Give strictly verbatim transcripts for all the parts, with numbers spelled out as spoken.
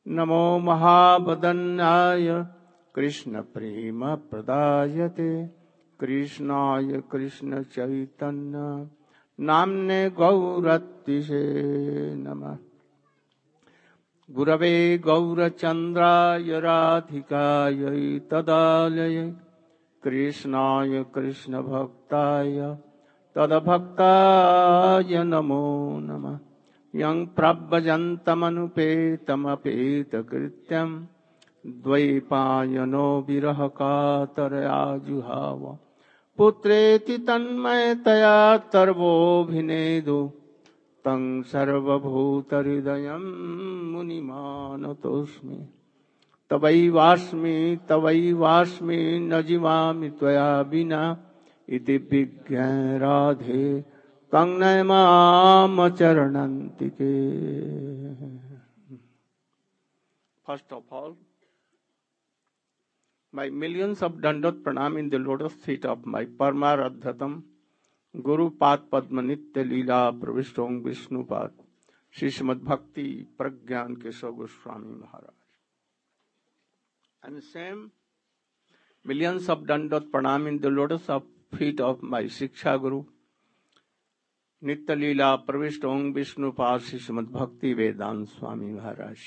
नमो महावदन्याय कृष्णप्रेमप्रदायते कृष्णाय कृष्णचैतन्य नाम्ने गौरतिसे नमः। गुरवे गौरचन्द्राय राधिकायै तदालये कृष्णाय कृष्णभक्ताय तद्भक्ताय नमो नमः। यं प्रव्रजन्तमनुपेतमपेतकृत्यं द्वैपायनो विरहकातरया जुहाव पुत्रेति तन्मयतया तर्वोऽभिनेदु तं सर्वभूतहृदयं मुनिमानतोऽस्मि। तवैवास्मि तवैवास्मि न जीवामि त्वया विना इति विज्ञाय राधे तं नयमामचरणन्तिके। First of all, my millions of dandot pranam in the lotus feet of my Paramaradhatam Guru Pad Padma Nitya Leela Pravishthong Vishnupad Shri Srimad Bhakti Pragyan Keshav Goswami Maharaj. And same millions of dandot pranam in the lotus of feet of my Shiksha Guru Nitya Leela Pravishthong Vishnupad Shri Srimad Bhakti Vedanta Swami Maharaj.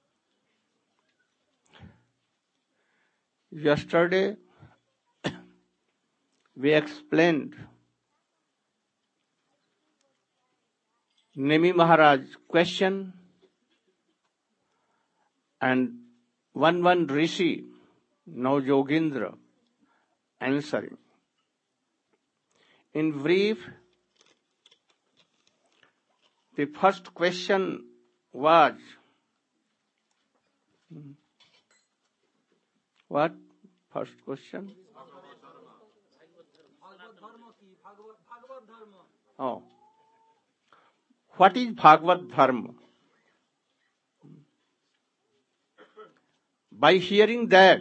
Yesterday we explained Nemi Maharaj question and one one Rishi, now Yogendra, answering. In brief, the first question was, what? First question? Oh. What is Bhagavad Dharma? By hearing that,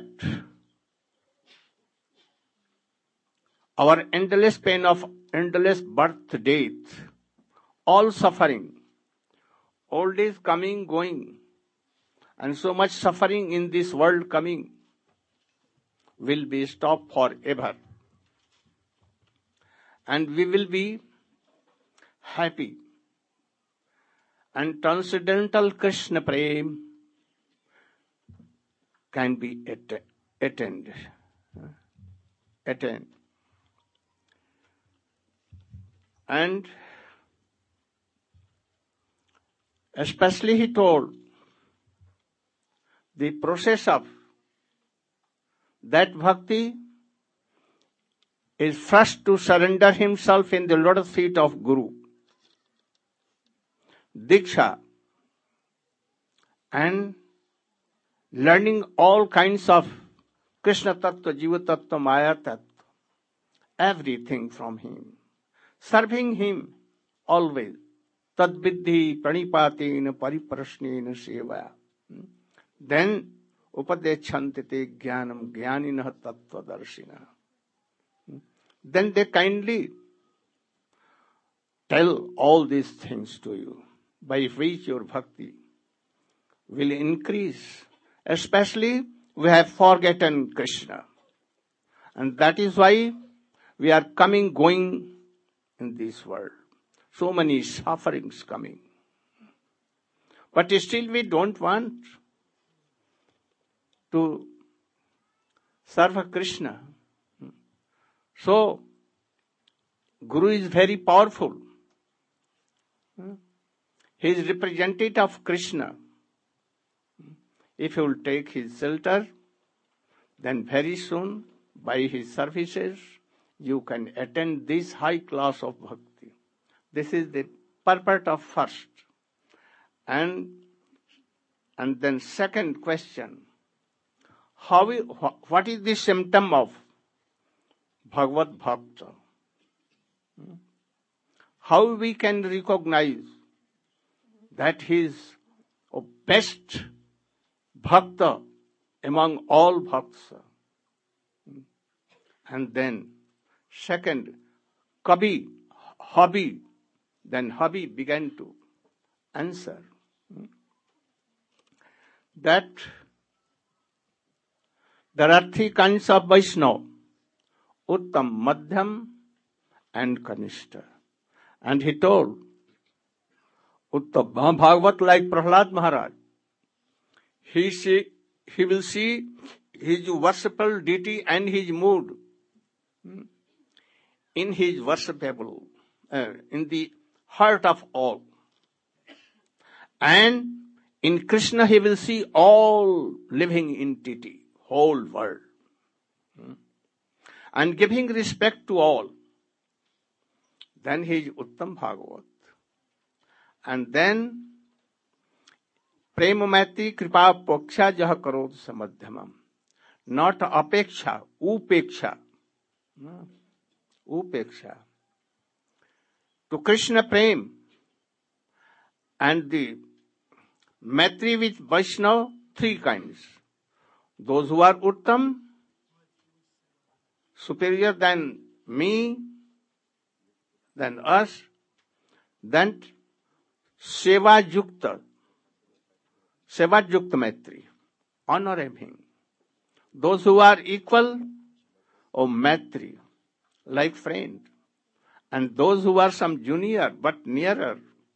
our endless pain of endless birth, death, all suffering, old age coming, going, and so much suffering in this world coming will be stopped forever. And we will be happy. And transcendental Krishna Prem can be att- attained. Attained. And especially he told the process of that bhakti is first to surrender himself in the lotus feet of Guru. Diksha and learning all kinds of Krishna Tattva, Jiva Tattva, Maya Tattva, everything from him. Serving him always. Tad viddhi pranipatina pariprasnena sevaya. Then upadechantite jnanam jnaninaha tattva darshina. Then they kindly tell all these things to you, by which your bhakti will increase. Especially we have forgotten Krishna. And that is why we are coming, going in this world. So many sufferings coming. But still we don't want to serve Krishna. So, Guru is very powerful. He is representative of Krishna. If you will take his shelter, then very soon, by his services, you can attain this high class of bhakti. This is the purport of first. And, and then second question, how we, what is the symptom of Bhagavad Bhakta? How we can recognize that he is a best Bhakta among all Bhaktas? And then second, Kabi, hobby, then hobby began to answer. that there are three kinds of Vaishnava: Uttam, Madhyam, and Kanishta. And he told Uttam Bhagavat, like Prahlad Maharaj, he see, he will see his worshipable deity and his mood in his worshipable, uh, in the heart of all. And in Krishna he will see all living entity, whole world. And giving respect to all. Then he is Uttam Bhagavat. And then Premamati Kripa Poksha Jaha Karod Samadhyamam. Not Apeksha, Upeksha. No. Upeksha. To Krishna Prem and the Maitri with Vaishnava, three kinds. Those who are Uttam, superior than me, than us, then Seva Yukta, Seva Yukta Maitri, honor him. Those who are equal, or Maitri, like friend. And those who are some junior but nearer,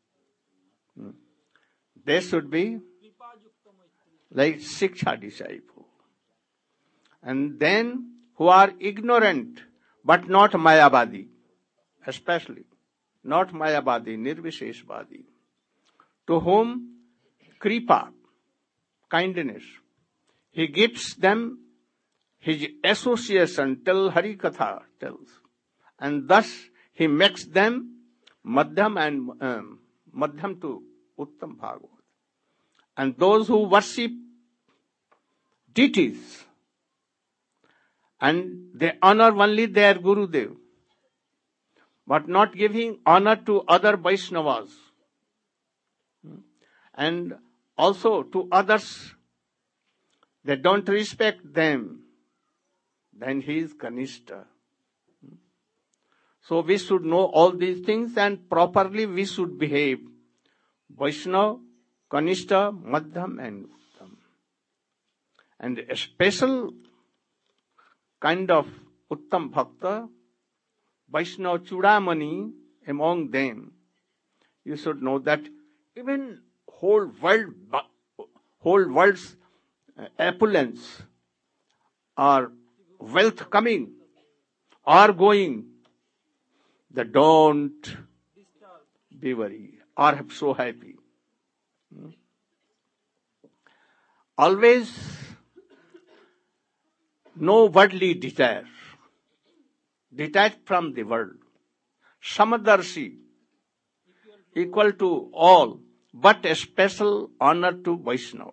they should be like Siksha disciple. And then who are ignorant but not Mayavadi, especially not Mayavadi, Nirvisheshvadi, to whom Kripa, kindness, he gives them his association till Hari Katha tells, and thus he makes them Madhyam and um, Madhyam to Uttam Bhagavat. And those who worship deities and they honor only their Gurudev, but not giving honor to other Vaishnavas and also to others, they don't respect them, then he is Kanishta. So we should know all these things and properly we should behave. Vaishnava, Kanishta, Madhyam and Uttam. And a special kind of Uttam Bhakta, Vaishnava Chudamani, among them, you should know that even whole world, whole world's opulence or wealth coming or going, they don't be worried or so happy. Always no worldly desire, detached from the world. Samadarshi, equal to all, but a special honor to Vaishnava.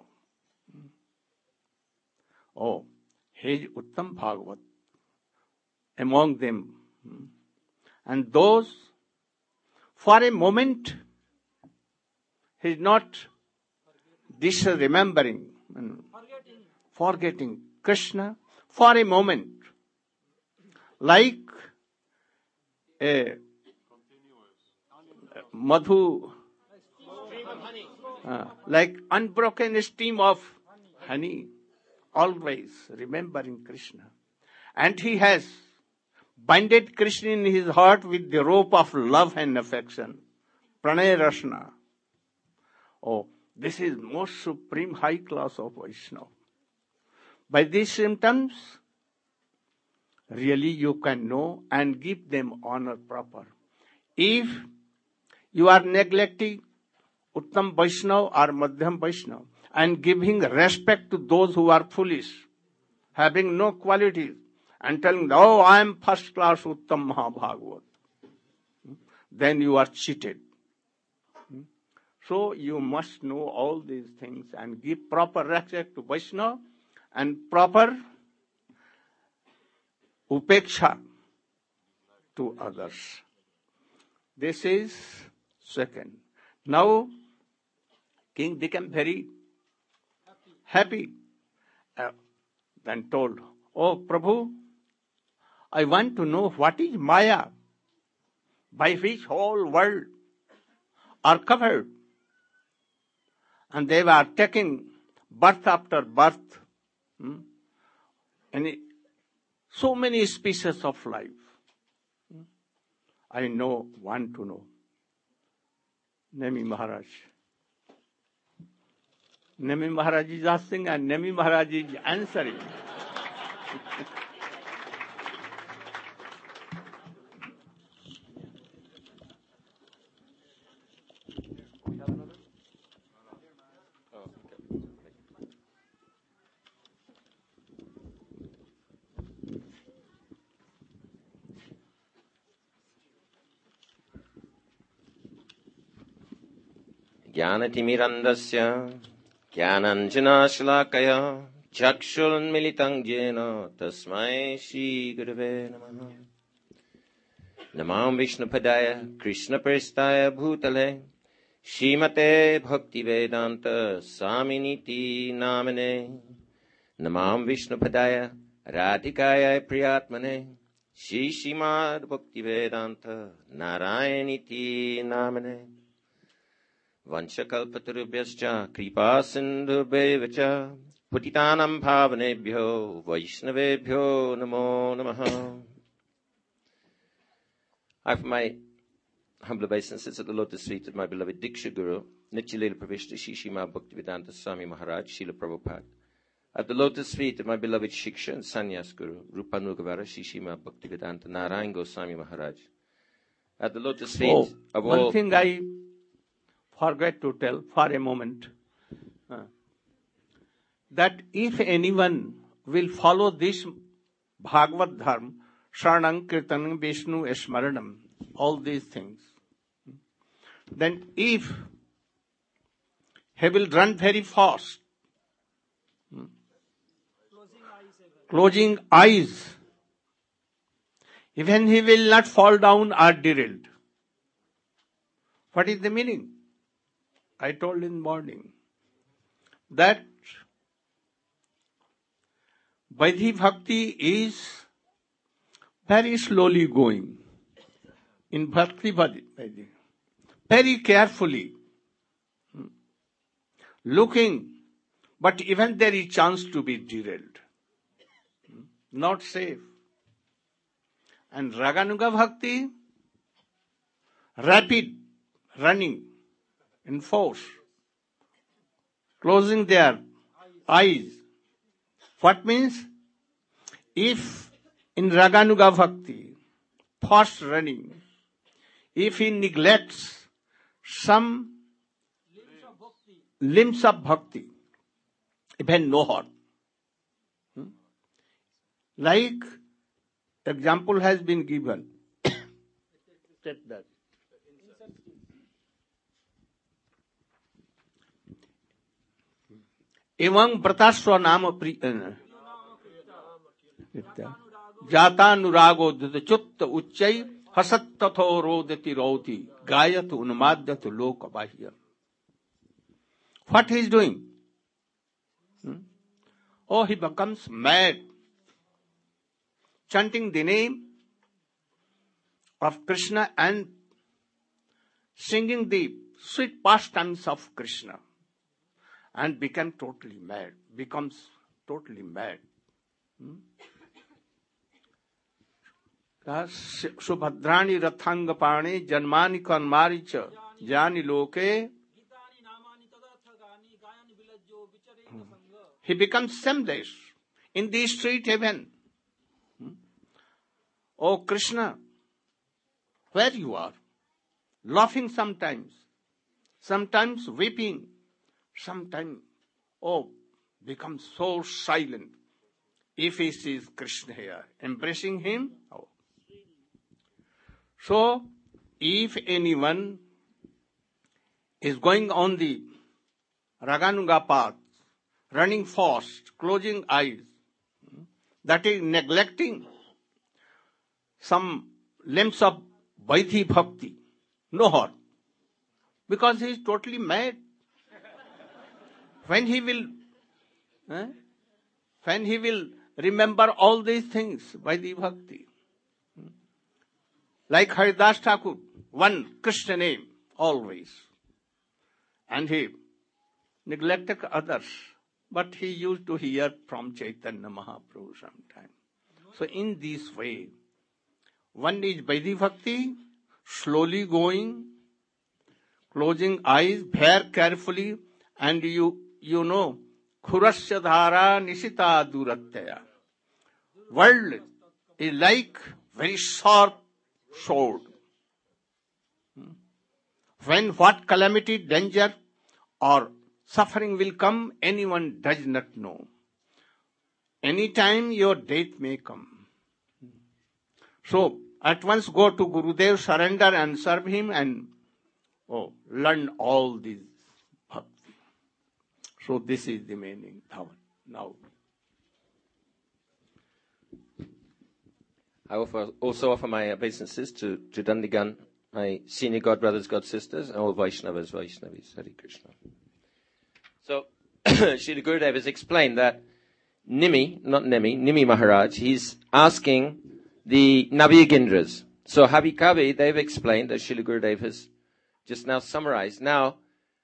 Oh, he is Uttam Bhagavat among them. And those, for a moment, he is not disremembering, forgetting. forgetting Krishna for a moment, like a madhu, uh, like unbroken stream of honey, always remembering Krishna. And he has binded Krishna in his heart with the rope of love and affection, Pranay Rasna. Oh, this is most supreme high class of Vaishnava. By these symptoms, really you can know and give them honor proper. If you are neglecting Uttam Vaishnava or Madhyam Vaishnava and giving respect to those who are foolish, having no qualities, and telling, oh, I am first class Uttam Mahabhagavat, then you are cheated. So you must know all these things and give proper respect to Vaishnava and proper upeksha to others. This is second. Now, king became very happy. Uh, then told, oh Prabhu, I want to know what is Maya, by which whole world are covered. And they were taking birth after birth. Hmm? And it, so many species of life. Hmm? I know, want to know. Nemi Maharaj. Nemi Maharaj is asking and Nemi Maharaj is answering. ज्ञानतिमिरन्धस्य ज्ञानाञ्जनशलाकया चक्षुरुन्मिलितं येन तस्मै श्रीगुरवे नमः। नमो विष्णुपदाय कृष्णप्रेष्ठाय भूतले श्रीमते भक्तिवेदान्त स्वामिनीति नामने। नमो विष्णुपदाय राधिकाय प्रियात्मने श्री श्रीमद् भक्तिवेदान्त नारायणीति नामने। वंशकल्पतरुभ्यश्च कृपा सिन्धुभ्यैव च पतितानां पावनेभ्यो वैष्णवेभ्यो नमो नमः। I offer my humble obeisances at the lotus feet of my beloved Diksha Guru, Nityalila Pravishta Shri Srimad Bhaktivedanta Swami Maharaj, Srila Prabhupada. At the lotus feet of my beloved Shiksha and Sannyas Guru, Rupanugavara Shri Srimad Bhaktivedanta Narayan Goswami Maharaj. At the lotus feet oh, of one all... One thing I forgot to tell for a moment, uh, that if anyone will follow this Bhagavad Dharma, Shranam, Kirtanam, Vishnu, Smaranam, all these things, then if he will run very fast, hmm, closing eyes, even he will not fall down or derailed. What is the meaning? I told in the morning that Vaidhi Bhakti is very slowly going. In Bhakti Vaidhi, very carefully looking, but even there is chance to be derailed. Not safe. And Raganuga Bhakti, rapid running in force, closing their eyes. What means? If in Raganuga Bhakti, fast running, if he neglects some limbs of bhakti, even no harm. Hmm? Like example has been given. Take that. एवं व्रतास्व नाम जातानुरागो च्युत उच्चै हसत तथो रोदति रौति गायत उन्माद्यत लोक बाह्य. What he is doing? Hmm? Oh, he becomes mad, chanting the name of Krishna and singing the sweet pastimes of Krishna, and become totally mad, becomes totally mad. Hmm? Subhadrani rathangapane janmani kanmari cha jani loke. He becomes shameless in the street heaven. Hmm? Oh Krishna, where you are? Laughing sometimes, sometimes weeping, sometimes, oh, becomes so silent. If he sees Krishna here, embracing him, oh. So, if anyone is going on the Raganuga path, running fast, closing eyes, that is neglecting some limbs of Vaidhi Bhakti, no harm, because he is totally mad. When he will, eh, when he will remember all these things, Vaidhi Bhakti, like Haridas Thakur, one Krishna name always, and he neglected others, but he used to hear from Chaitanya Mahaprabhu sometime. So in this way, one is Vaidhi Bhakti, slowly going, closing eyes very carefully, and you you know, Khurasya Dhara Nishita Duratyaya. World is like very sharp sword. When what calamity, danger, or suffering will come, anyone does not know. Anytime your death may come. So, at once go to Gurudev, surrender and serve him, and oh, learn all these bhakti. So this is the meaning now. I offer, also offer my obeisances to, to Dandigan, my senior god brothers, god sisters, and all Vaishnavas, Vaishnavis. Hare Krishna. So, Srila Gurudev has explained that Nimi, not Nemi, Nimi Maharaj, he's asking the Navigindras. So, Habi Kavi, they've explained, as Srila Gurudev has just now summarized. Now,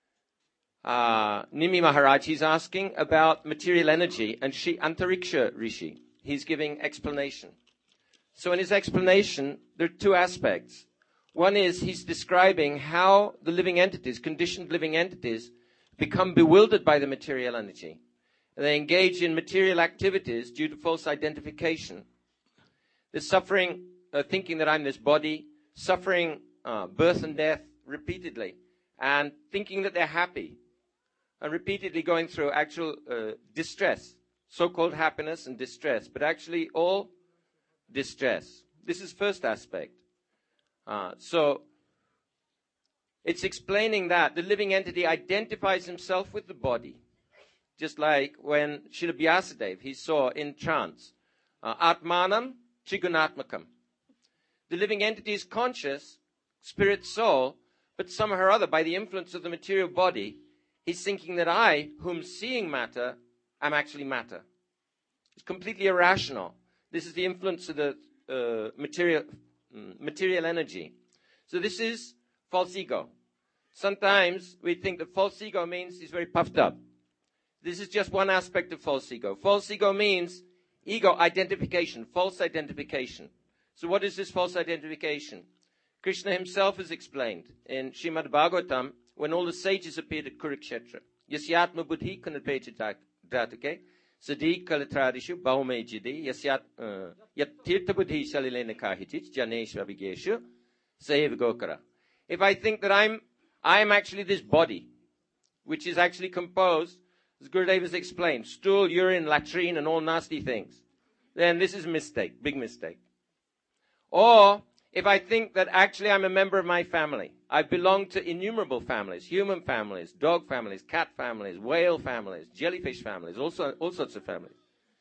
uh, Nimi Maharaj, he's asking about material energy, and Shri Antariksha Rishi, he's giving explanation. So in his explanation, there are two aspects. One is he's describing how the living entities, conditioned living entities, become bewildered by the material energy. And they engage in material activities due to false identification. They're suffering, uh, thinking that I'm this body, suffering uh, birth and death repeatedly, and thinking that they're happy, and repeatedly going through actual uh, distress, so-called happiness and distress, but actually all distress. This is first aspect. Uh, so, it's explaining that the living entity identifies himself with the body, just like when Srila Vyasadeva, he saw in trance, uh, Atmanam Trigunatmakam. The living entity is conscious, spirit, soul, but somehow or other, by the influence of the material body, he's thinking that I, whom seeing matter, am actually matter. It's completely irrational. This is the influence of the uh, material, mm, material energy. So this is false ego. Sometimes we think that false ego means he's very puffed up. This is just one aspect of false ego. False ego means ego identification, false identification. So what is this false identification? Krishna himself has explained in Srimad Bhagavatam, when all the sages appeared at Kurukshetra. Yasyatma buddhi kanapechita dhatake. Sadi kalatradishu baume jidi yasyat yat tirtha buddhi salilena kahitich janeshva vigeshu save gokara. If I think that I'm I am actually this body, which is actually composed, as Gurudev has explained, stool, urine, latrine, and all nasty things, then this is a mistake, big mistake. Or if I think that actually I'm a member of my family, I belong to innumerable families, human families, dog families, cat families, whale families, jellyfish families, also all sorts of families.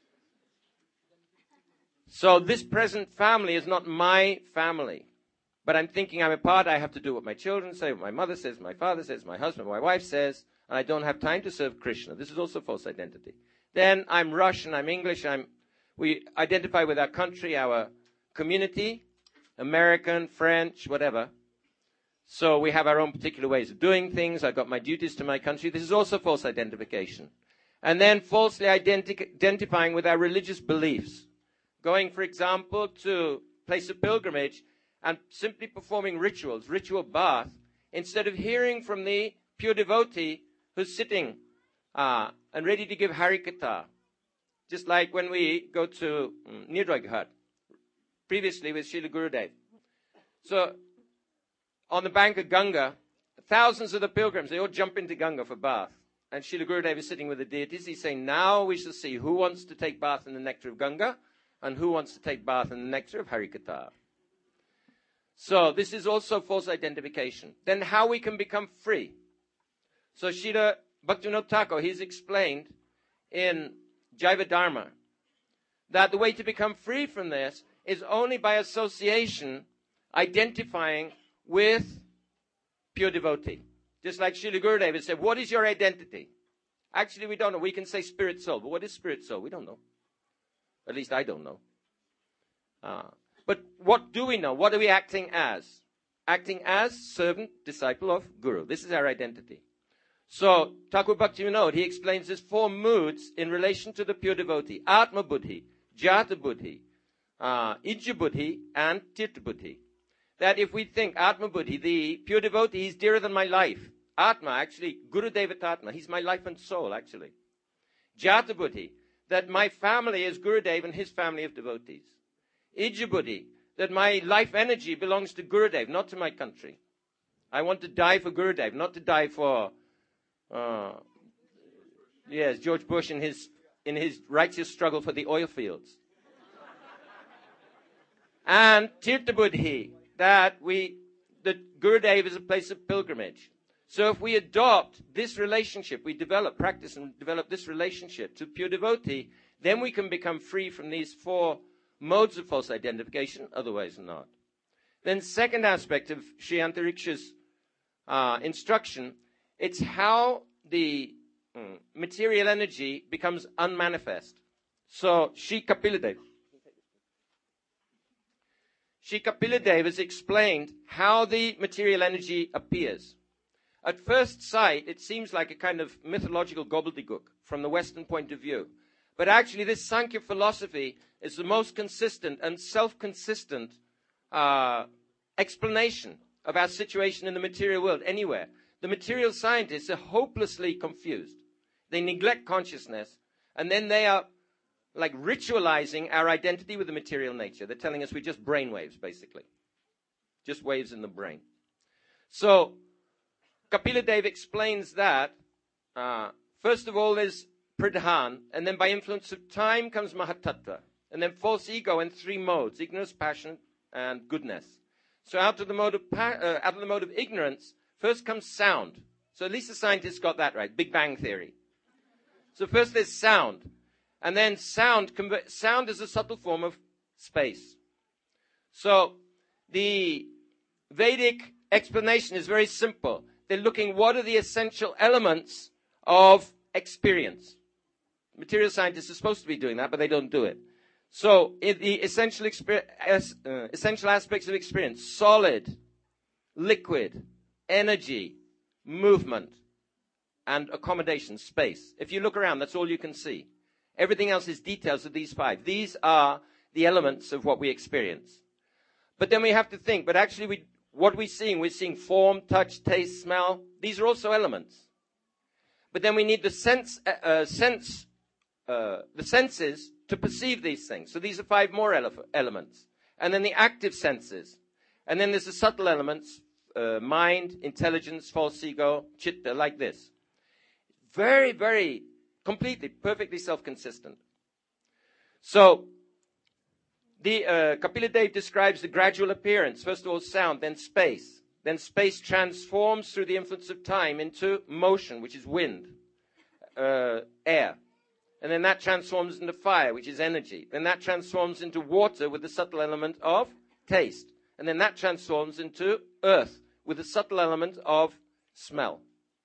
So this present family is not my family. But I'm thinking I'm a part, I have to do what my children say, what my mother says, my father says, my husband, my wife says, and I don't have time to serve Krishna. This is also false identity. Then I'm Russian, I'm English, I'm, we identify with our country, our community, American, French, whatever. So we have our own particular ways of doing things. I've got my duties to my country. This is also false identification. And then falsely identi- identifying with our religious beliefs. Going, for example, to place of pilgrimage and simply performing rituals, ritual bath, instead of hearing from the pure devotee who's sitting uh, and ready to give Harikatha. Just like when we go to um, Nirdvai Ghat, previously with Srila Gurudev. So, on the bank of Ganga, thousands of the pilgrims, they all jump into Ganga for bath. And Srila Gurudev is sitting with the deities. He's saying, now we shall see who wants to take bath in the nectar of Ganga and who wants to take bath in the nectar of Harikatha. So this is also false identification. Then how we can become free. So Srila Bhaktivinoda Thakur, he's explained in Jaiva Dharma that the way to become free from this is only by association, identifying with pure devotee. Just like Srila Gurudev has said, what is your identity? Actually, we don't know. We can say spirit soul, but what is spirit soul? We don't know. At least I don't know. Uh, But what do we know? What are we acting as? Acting as servant, disciple of Guru. This is our identity. So, Thakur Bhaktivinoda, he explains there's four moods in relation to the pure devotee. Atma Buddhi, Jata Buddhi, uh, Ijja Buddhi, and Tirtha Buddhi. That if we think Atma Buddhi, the pure devotee, is dearer than my life. Atma, actually, Guru Devatatma, he's my life and soul, actually. Jata Buddhi, that my family is Gurudev and his family of devotees. Ijja Buddhi, that my life energy belongs to Gurudev, not to my country. I want to die for Gurudev, not to die for, uh, yes, George Bush in his, in his righteous struggle for the oil fields. And Tirtha Buddhi, that we, that Gurudev is a place of pilgrimage. So if we adopt this relationship, we develop, practice and develop this relationship to pure devotee, then we can become free from these four modes of false identification, otherwise not. Then second aspect of Sri Antariksha's uh, instruction, it's how the mm, material energy becomes unmanifest. So Sri Kapiladeva, Sri Kapiladeva has explained how the material energy appears. At first sight, it seems like a kind of mythological gobbledygook from the Western point of view. But actually, this Sankhya philosophy is the most consistent and self-consistent uh, explanation of our situation in the material world anywhere. The material scientists are hopelessly confused. They neglect consciousness, and then they are like ritualizing our identity with the material nature. They're telling us we're just brain waves, basically. Just waves in the brain. So, Kapiladeva explains that, uh, first of all, there's Pradhan, and then by influence of time comes Mahatattva, and then false ego in three modes, ignorance, passion, and goodness. So out of the mode of, pa- uh, out of the mode of ignorance, first comes sound. So at least the scientists got that right, Big Bang Theory. So first there's sound, and then sound, conver- sound is a subtle form of space. So the Vedic explanation is very simple. They're looking, what are the essential elements of experience? Material scientists are supposed to be doing that, but they don't do it. So, in the essential, exper- uh, essential aspects of experience, solid, liquid, energy, movement, and accommodation, space. If you look around, that's all you can see. Everything else is details of these five. These are the elements of what we experience. But then we have to think, but actually we what we're seeing, we're seeing form, touch, taste, smell. These are also elements. But then we need the sense, uh, sense, uh, the senses to perceive these things. So these are five more ele- elements. And then the active senses. And then there's the subtle elements, uh, mind, intelligence, false ego, chitta, like this. Very, very, completely, perfectly self-consistent. So, The uh, Kapiladeva describes the gradual appearance. First of all, sound, then space. Then space transforms through the influence of time into motion, which is wind, uh, air. And then that transforms into fire, which is energy. Then that transforms into water with the subtle element of taste. And then that transforms into earth with the subtle element of smell.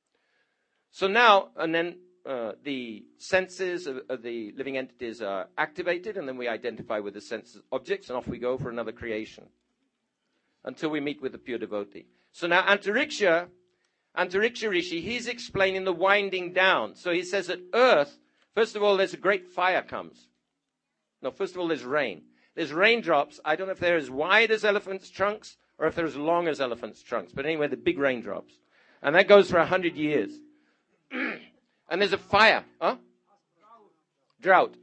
So now, and then Uh, the senses of, of the living entities are activated, and then we identify with the sense objects, and off we go for another creation until we meet with the pure devotee. So now Antariksha, Antariksha Rishi, he's explaining the winding down. So he says that earth, first of all, there's a great fire comes. No, first of all, there's rain. There's raindrops. I don't know if they're as wide as elephants' trunks or if they're as long as elephants' trunks, but anyway, the big raindrops. And that goes for a hundred years. And there's a fire. Huh? Drought.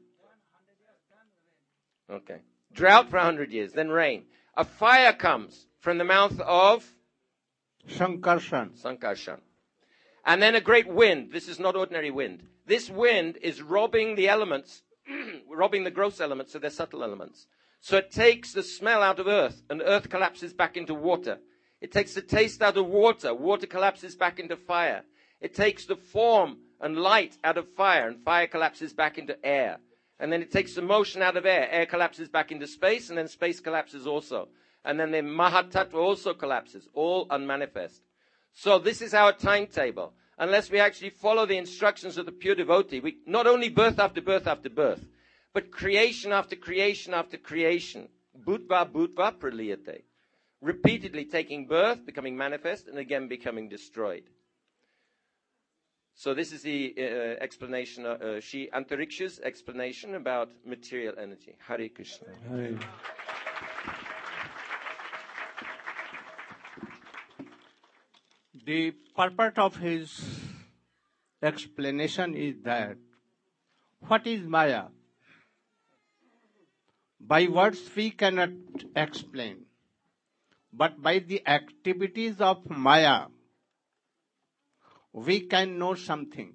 Okay. Drought for a hundred years, then rain. A fire comes from the mouth of Sankarshan. Sankarshan. And then a great wind. This is not ordinary wind. This wind is robbing the elements, robbing the gross elements of their subtle elements. So it takes the smell out of earth, and earth collapses back into water. It takes the taste out of water. Water collapses back into fire. It takes the form and light out of fire, and fire collapses back into air. And then it takes the motion out of air. Air collapses back into space, and then space collapses also. And then the Mahatattva also collapses, all unmanifest. So this is our timetable. Unless we actually follow the instructions of the pure devotee, we not only birth after birth after birth, but creation after creation after creation. Bhutva bhutva praliyate. Repeatedly taking birth, becoming manifest, and again becoming destroyed. So this is the uh, explanation, uh, uh, Shri Antariksha's explanation about material energy. Hare Krishna. Hare. The purport of his explanation is that what is Maya? By words we cannot explain, but by the activities of Maya, we can know something.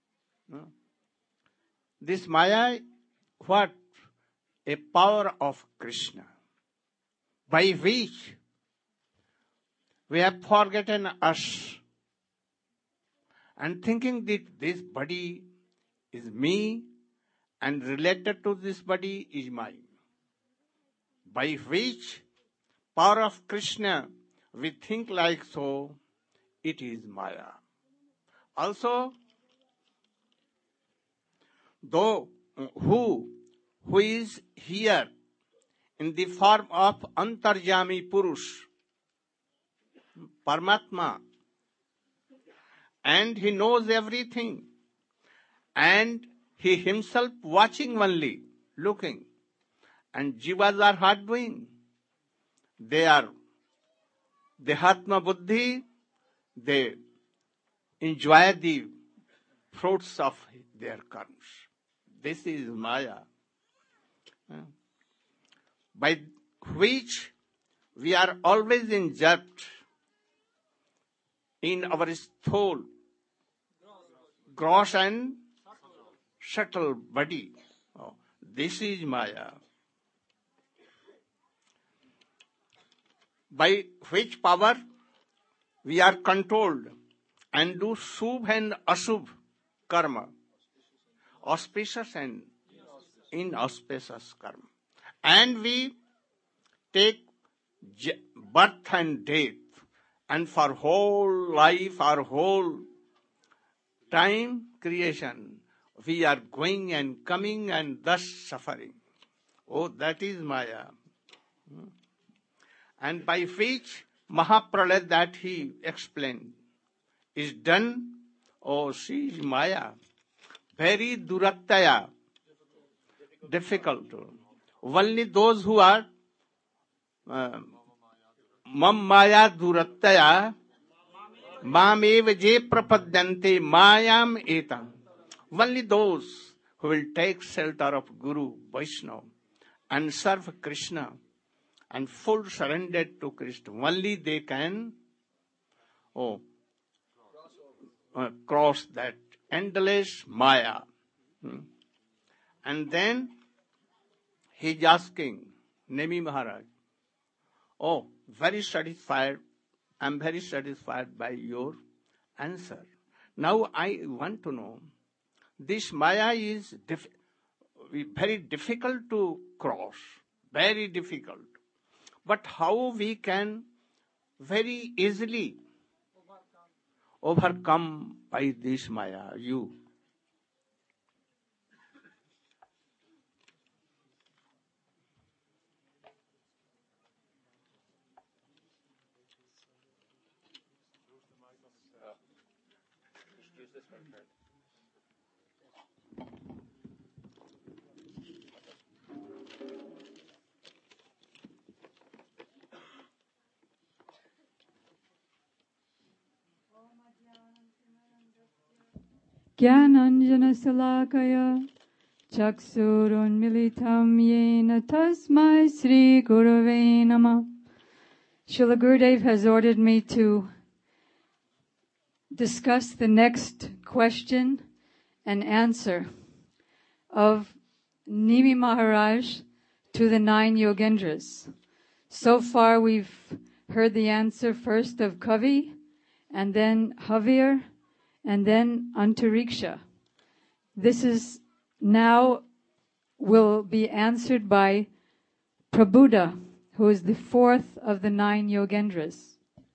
This Maya, what? A power of Krishna, by which we have forgotten us and thinking that this body is me and related to this body is mine. By which power of Krishna we think like so, it is Maya. Also, though who, who is here in the form of Antarjami Purush, Paramatma, and he knows everything, and he himself watching only, looking, and jivas are what doing? They are Dehatma Buddhi, they enjoy the fruits of their karmas. This is Maya, by which we are always injured in our soul, gross and subtle body. Oh, this is Maya, by which power we are controlled and do Shubh and Ashubh karma, auspicious and inauspicious karma. And we take birth and death, and for whole life, our whole time creation, we are going and coming and thus suffering. Oh, that is Maya. And by which Mahapralaya that he explained is done. Oh, she is Maya. Very durattaya, difficult. Only those who are uh, mam maya durattaya mam eva je prapadyante mayam etam. Only those who will take shelter of Guru, Vaishnava, and serve Krishna and full surrendered to Krishna, only they can oh, uh, cross that endless Maya. Hmm. And then he is asking Nemi Maharaj, oh, very satisfied, I am very satisfied by your answer. Now I want to know, this Maya is diff- very difficult to cross, very difficult. But how we can very easily overcome by this Maya, you? Jnananjana Salakaya Chaksurunmilitam Yena Tasmai Sri Gurave Namah. Srila Gurudev has ordered me to discuss the next question and answer of Nimi Maharaj to the nine Yogendras. So far we've heard the answer first of Kavi, and then Havir, and then Antariksha. This is now will be answered by Prabuddha, who is the fourth of the nine Yogendras.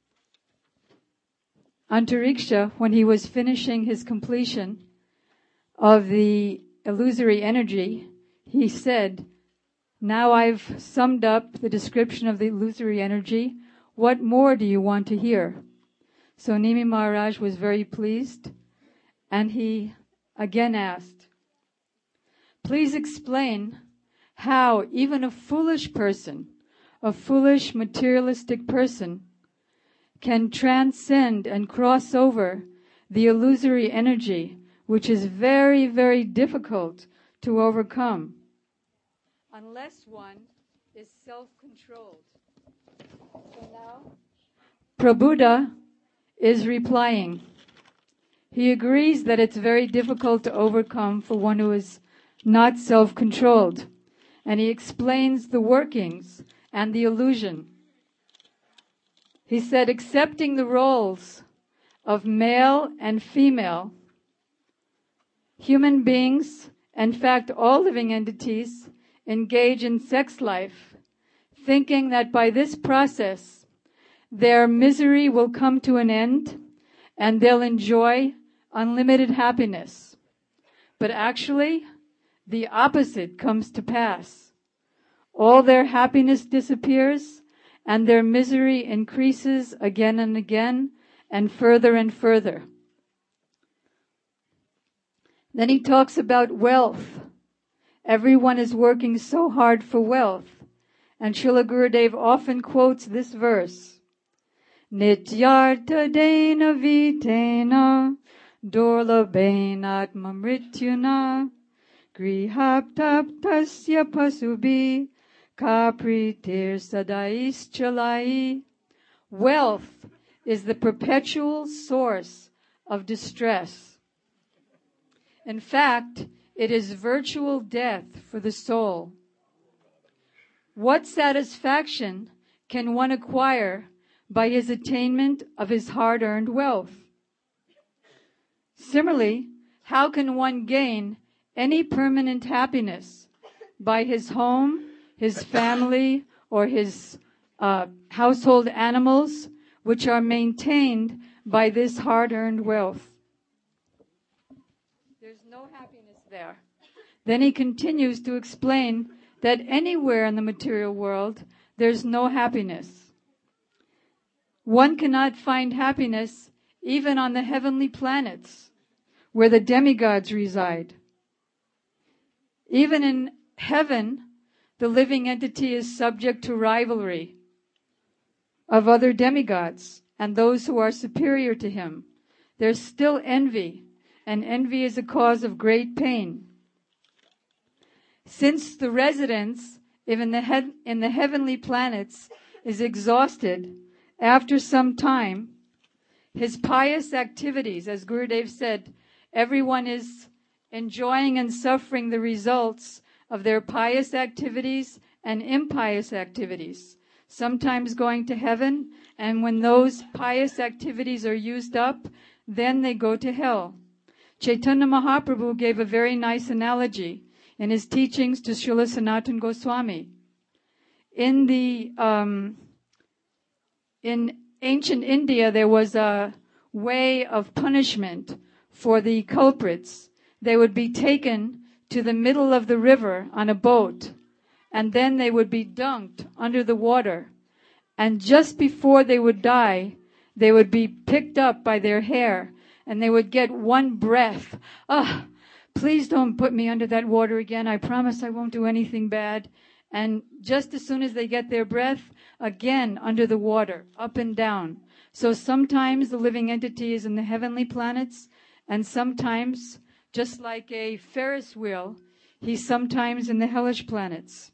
Antariksha, when he was finishing his completion of the illusory energy, he said, now I've summed up the description of the illusory energy. What more do you want to hear? So Nimi Maharaj was very pleased and he again asked, please explain how even a foolish person, a foolish materialistic person, can transcend and cross over the illusory energy, which is very, very difficult to overcome, unless one is self-controlled. So now, Prabhupada is replying. He agrees that it's very difficult to overcome for one who is not self-controlled. And he explains the workings and the illusion. He said, accepting the roles of male and female, human beings, in fact all living entities, engage in sex life, thinking that by this process their misery will come to an end and they'll enjoy unlimited happiness. But actually, the opposite comes to pass. All their happiness disappears and their misery increases again and again and further and further. Then he talks about wealth. Everyone is working so hard for wealth. And Srila Gurudev often quotes this verse. Nityartha dena vitena dorlabena atmamrityuna grihaptaptasya pasubi kapritir sadaischalai. Wealth is the perpetual source of distress. In fact, it is virtual death for the soul. What satisfaction can one acquire by his attainment of his hard-earned wealth? Similarly, how can one gain any permanent happiness by his home, his family, or his uh, household animals, which are maintained by this hard-earned wealth? There's no happiness there. Then he continues to explain that anywhere in the material world, there's no happiness. One cannot find happiness even on the heavenly planets, where the demigods reside. Even in heaven, the living entity is subject to rivalry of other demigods and those who are superior to him. There's still envy, and envy is a cause of great pain. Since the residence in the, he- in the heavenly planets is exhausted, after some time, his pious activities, as Gurudev said, everyone is enjoying and suffering the results of their pious activities and impious activities, sometimes going to heaven, and when those pious activities are used up, then they go to hell. Chaitanya Mahaprabhu gave a very nice analogy in his teachings to Srila Sanatana Goswami. In the um, in ancient India, there was a way of punishment for the culprits. They would be taken to the middle of the river on a boat, and then they would be dunked under the water. And just before they would die, they would be picked up by their hair, and they would get one breath. Ah, please don't put me under that water again. I promise I won't do anything bad. And just as soon as they get their breath, again under the water, up and down. So sometimes the living entity is in the heavenly planets, and sometimes, just like a Ferris wheel, he's sometimes in the hellish planets.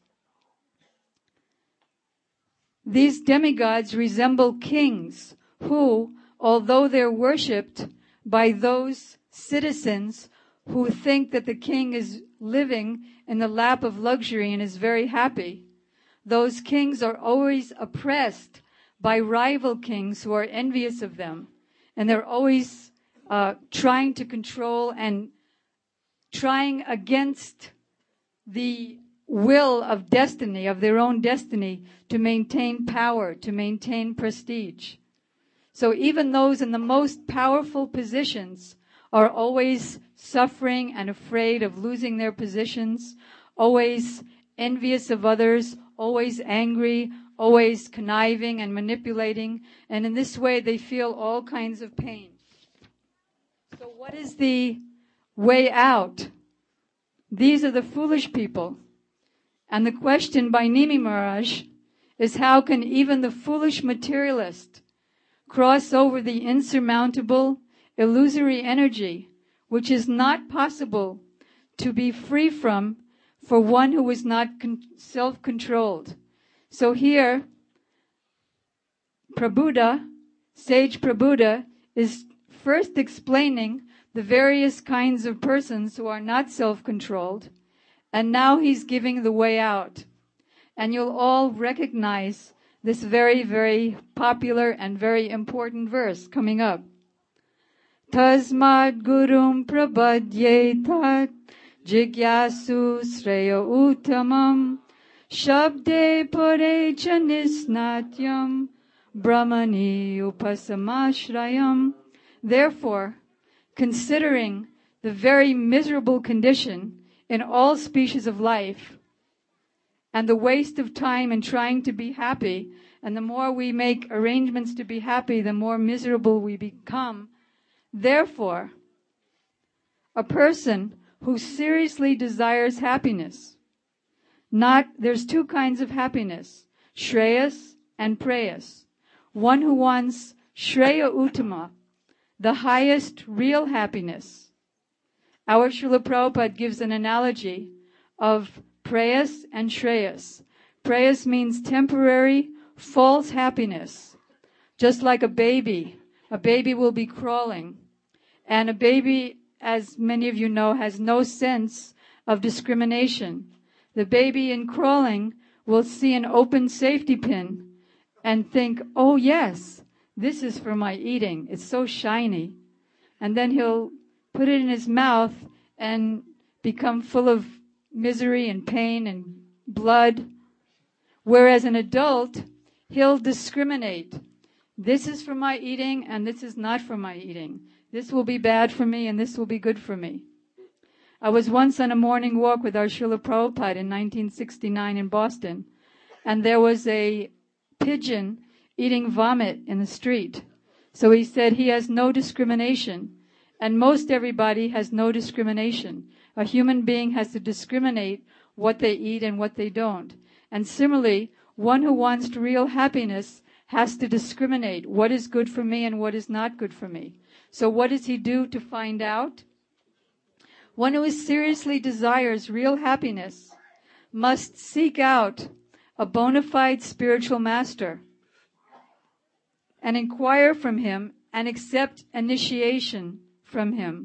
These demigods resemble kings who, although they're worshipped by those citizens who think that the king is living in the lap of luxury and is very happy, those kings are always oppressed by rival kings who are envious of them. And they're always uh, trying to control and trying against the will of destiny, of their own destiny, to maintain power, to maintain prestige. So even those in the most powerful positions are always suffering and afraid of losing their positions, always envious of others, always angry, always conniving and manipulating, and in this way they feel all kinds of pain. So what is the way out? These are the foolish people. And the question by Nimi Maharaj is, how can even the foolish materialist cross over the insurmountable, illusory energy, which is not possible to be free from for one who is not con- self-controlled? So here, Prabhupada, Sage Prabhupada, is first explaining the various kinds of persons who are not self-controlled, and now he's giving the way out. And you'll all recognize this very, very popular and very important verse coming up. Tasmad gurum prabhadyetat jigyasu sreya uttamam shabde pare janisnatyam brahmani upasamashrayam. Therefore, considering the very miserable condition in all species of life, and the waste of time in trying to be happy, and the more we make arrangements to be happy, the more miserable we become. Therefore, a person who seriously desires happiness, not, there's two kinds of happiness, Shreyas and Preyas. One who wants Shreya Uttama, the highest real happiness. Our Srila Prabhupada gives an analogy of Preyas and Shreyas. Preyas means temporary, false happiness. Just like a baby. A baby will be crawling. And a baby, as many of you know, has no sense of discrimination. The baby in crawling will see an open safety pin and think, oh yes, this is for my eating. It's so shiny. And then he'll put it in his mouth and become full of misery and pain and blood. Whereas an adult, he'll discriminate. This is for my eating and this is not for my eating. This will be bad for me and this will be good for me. I was once on a morning walk with our Srila Prabhupada in nineteen sixty-nine in Boston, and there was a pigeon eating vomit in the street. So he said he has no discrimination, and most everybody has no discrimination. A human being has to discriminate what they eat and what they don't. And similarly, one who wants real happiness has to discriminate what is good for me and what is not good for me. So what does he do to find out? One who seriously desires real happiness must seek out a bona fide spiritual master and inquire from him and accept initiation from him.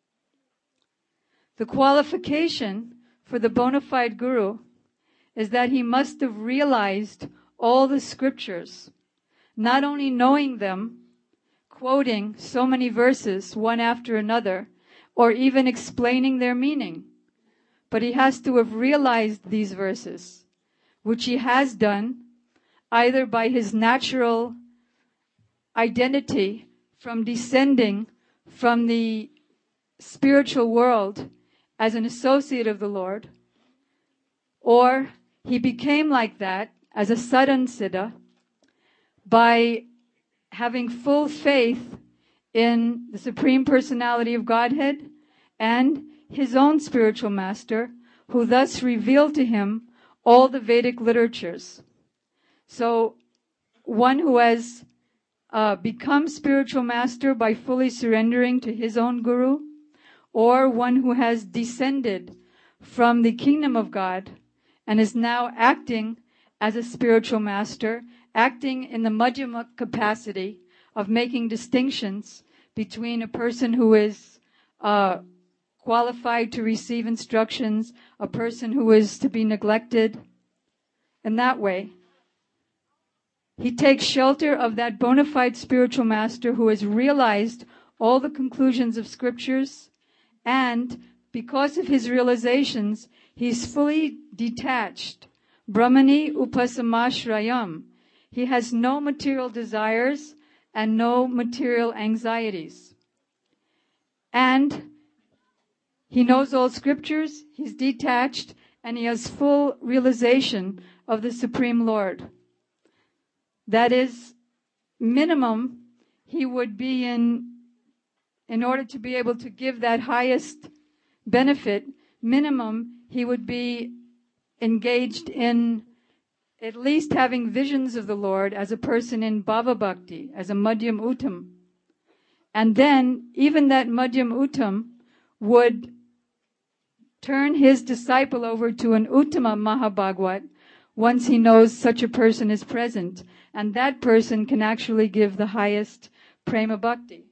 The qualification for the bona fide guru is that he must have realized all the scriptures, not only knowing them, quoting so many verses one after another, or even explaining their meaning, but he has to have realized these verses, which he has done either by his natural identity from descending from the spiritual world as an associate of the Lord, or he became like that as a sadhan siddha by having full faith in the Supreme Personality of Godhead and his own spiritual master, who thus revealed to him all the Vedic literatures. So one who has uh, become spiritual master by fully surrendering to his own guru, or one who has descended from the kingdom of God and is now acting as a spiritual master, acting in the madhyama capacity of making distinctions between a person who is uh, qualified to receive instructions, a person who is to be neglected. In that way, he takes shelter of that bona fide spiritual master who has realized all the conclusions of scriptures, and because of his realizations, he's fully detached. Brahmani upasamashrayam. He has no material desires and no material anxieties. And he knows all scriptures, he's detached, and he has full realization of the Supreme Lord. That is, minimum, he would be in in order to be able to give that highest benefit, minimum, he would be engaged in at least having visions of the Lord as a person in Bhava Bhakti, as a Madhyam Uttam. And then, even that Madhyam Uttam would turn his disciple over to an Uttama Mahabhagwat once he knows such a person is present. And that person can actually give the highest Prema Bhakti.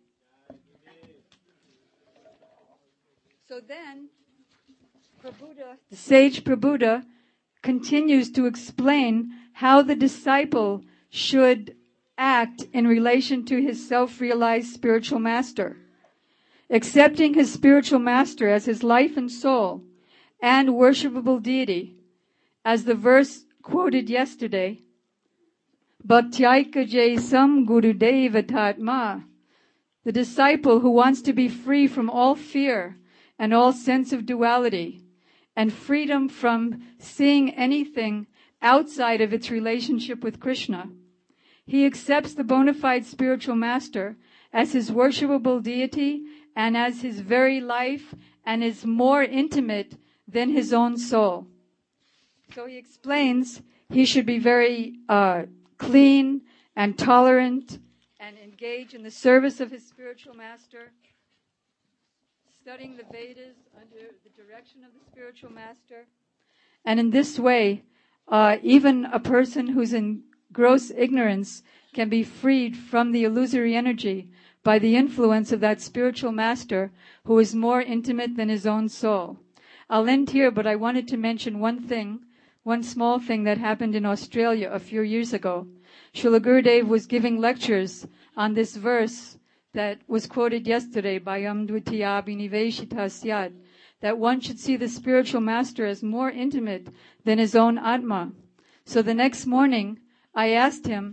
So then, Prabhupada, the sage Prabhupada, continues to explain how the disciple should act in relation to his self-realized spiritual master. Accepting his spiritual master as his life and soul and worshipable deity, as the verse quoted yesterday, Bhaktiaika Jaisam Gurudeva Tatma, the disciple who wants to be free from all fear and all sense of duality, and freedom from seeing anything outside of its relationship with Krishna. He accepts the bona fide spiritual master as his worshipable deity and as his very life, and is more intimate than his own soul. So he explains he should be very uh, clean and tolerant and engage in the service of his spiritual master, studying the Vedas under the direction of the spiritual master. And in this way, uh, even a person who's in gross ignorance can be freed from the illusory energy by the influence of that spiritual master who is more intimate than his own soul. I'll end here, but I wanted to mention one thing, one small thing that happened in Australia a few years ago. Srila Gurudev was giving lectures on this verse that was quoted yesterday by Amdvitiya Abhiniveshita Syat, that one should see the spiritual master as more intimate than his own Atma. So the next morning, I asked him,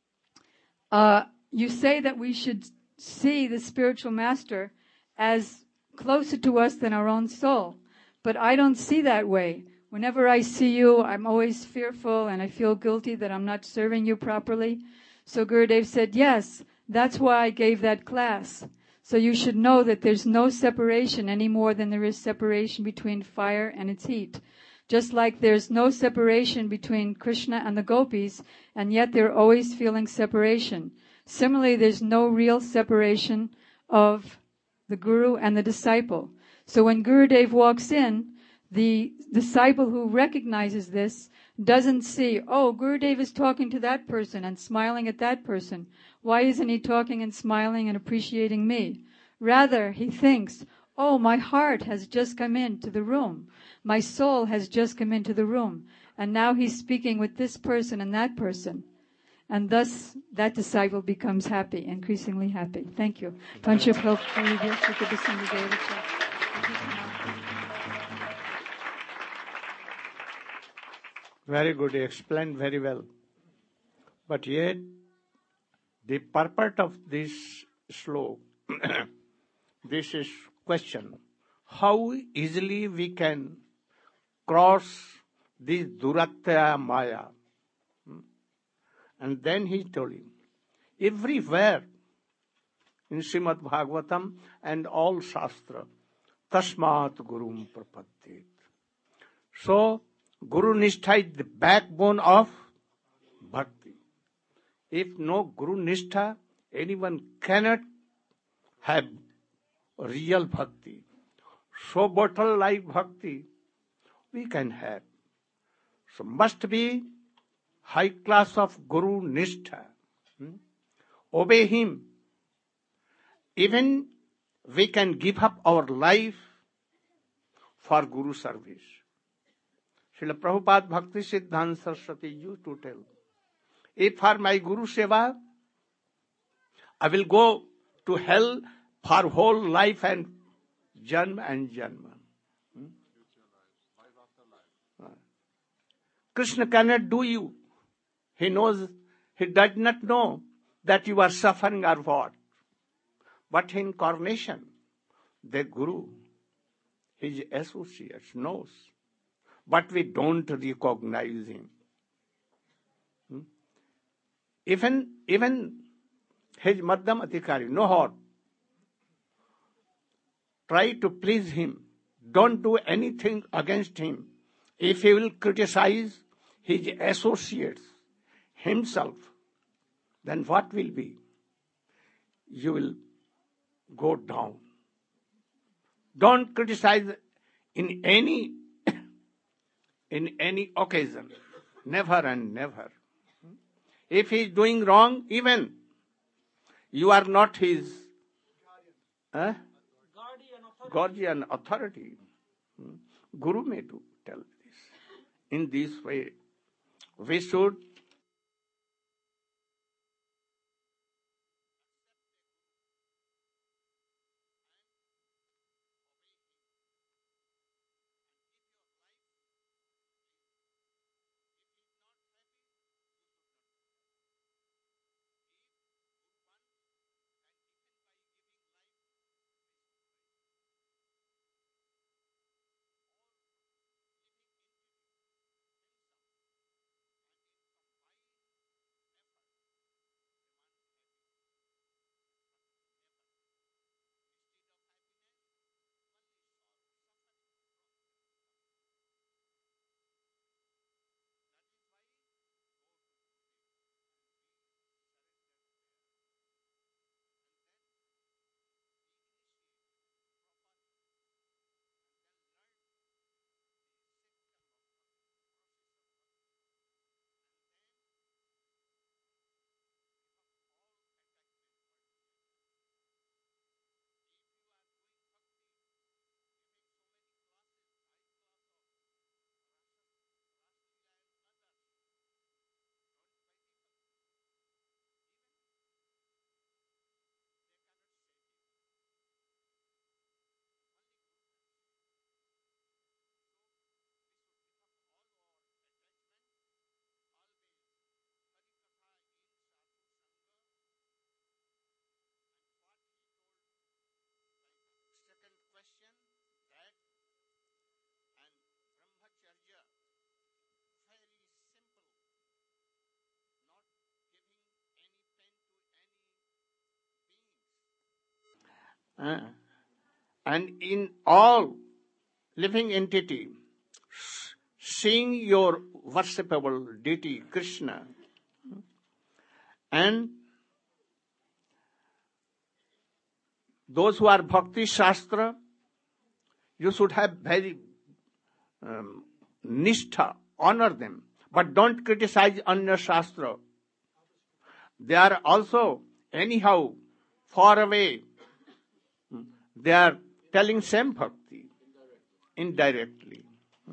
uh, you say that we should see the spiritual master as closer to us than our own soul, but I don't see that way. Whenever I see you, I'm always fearful and I feel guilty that I'm not serving you properly. So Gurudev said, yes, that's why I gave that class. So you should know that there's no separation any more than there is separation between fire and its heat. Just like there's no separation between Krishna and the gopis, and yet they're always feeling separation. Similarly, there's no real separation of the guru and the disciple. So when Gurudev walks in, the disciple who recognizes this doesn't see, oh, Gurudev is talking to that person and smiling at that person. Why isn't he talking and smiling and appreciating me? Rather, he thinks, oh, my heart has just come into the room. My soul has just come into the room. And now he's speaking with this person and that person. And thus, that disciple becomes happy, increasingly happy. Thank you. Very good, you explained very well. But yet, the purport of this sloka, this is question, how easily we can cross this Duratya Maya. And then he told him, everywhere in Srimad Bhagavatam and all Shastra, Tasmat Gurum Prapadyet. So, Guru Nishtha is the backbone of Bhakti. If no Guru Nishtha, anyone cannot have real Bhakti. So bottle-like Bhakti we can have. So must be high class of Guru Nishtha. Hmm? Obey him. Even we can give up our life for Guru service. Srila Prabhupada Bhakti Siddhanta Saraswati used to tell, if for my Guru Seva, I will go to hell for whole life and janma and janma. Hmm? Krishna cannot do you. He knows, he does not know that you are suffering or what. But incarnation, the Guru, his associates, knows. But we don't recognize him. Hmm? Even, even his Madhyam Adhikari, no hot. try to please him. Don't do anything against him. If he will criticize his associates, himself, then what will be? You will go down. Don't criticize in any in any occasion. Never and never. If he is doing wrong, even you are not his uh, guardian authority. Guru may do tell this. In this way, we should Uh, and in all living entity, seeing your worshipable deity Krishna, and those who are Bhakti Shastra, you should have very um, nishtha, honor them, but don't criticize Anya Shastra. They are also anyhow far away. They are telling same bhakti indirectly.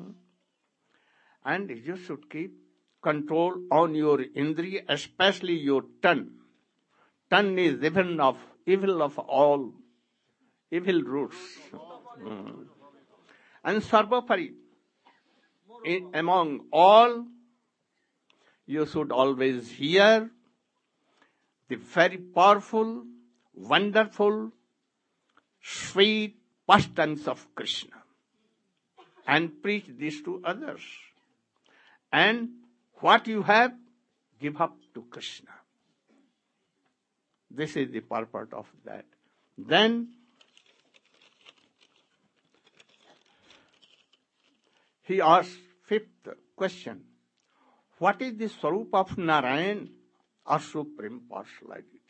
And you should keep control on your indriya, especially your tongue. Tongue is even of evil of all evil roots. Mm. And sarvapari, in, among all, you should always hear the very powerful, wonderful, sweet pastimes of Krishna and preach this to others. And what you have, give up to Krishna. This is the purport of that. Then he asked fifth question. What is the Swarup of Narayan or supreme personality?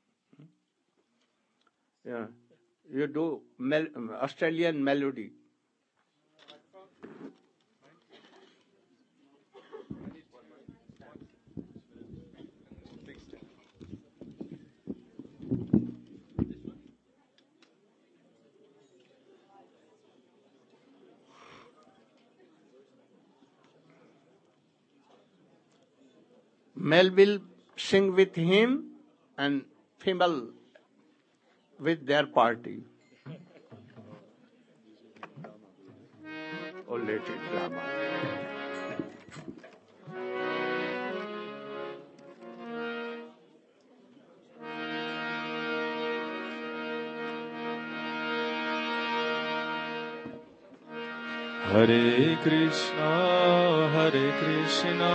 Yeah. You do mel- Australian melody. Male will sing with him and female with their party. Or let it drama. Hare Krishna, Hare Krishna,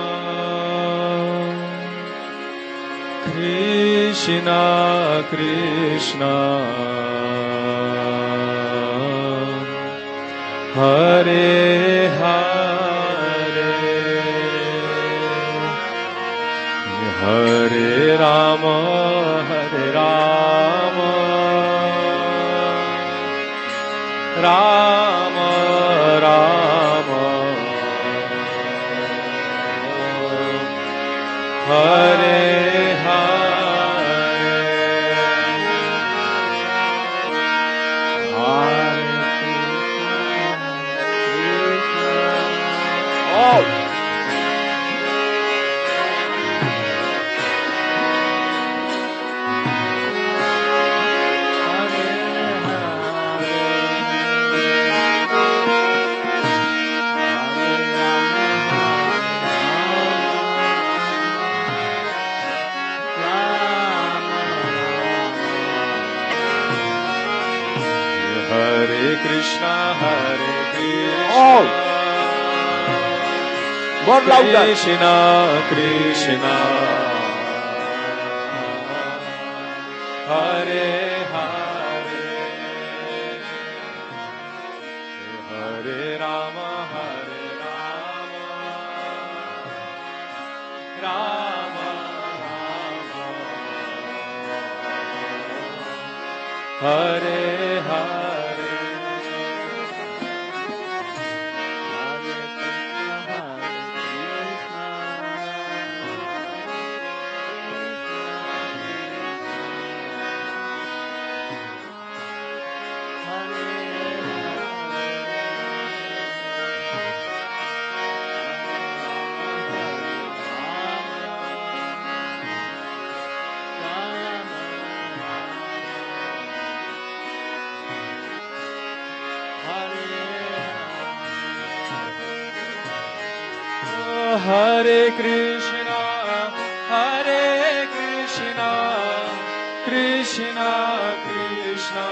Krishna Krishna, Hare Hare Hare Rama Hare Rama Rama Rama Hare Krishna, Hare Krishna, All. More louder. Krishna, Krishna, Hare Hare, Hare Rama, Hare Rama, Rama Rama, Hare Hare. Hare Krishna, Hare Krishna, Krishna Krishna,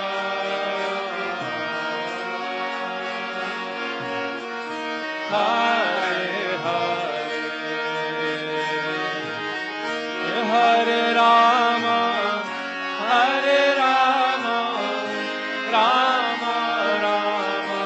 Hare Hare, Hare Rama, Hare Rama, Rama Rama,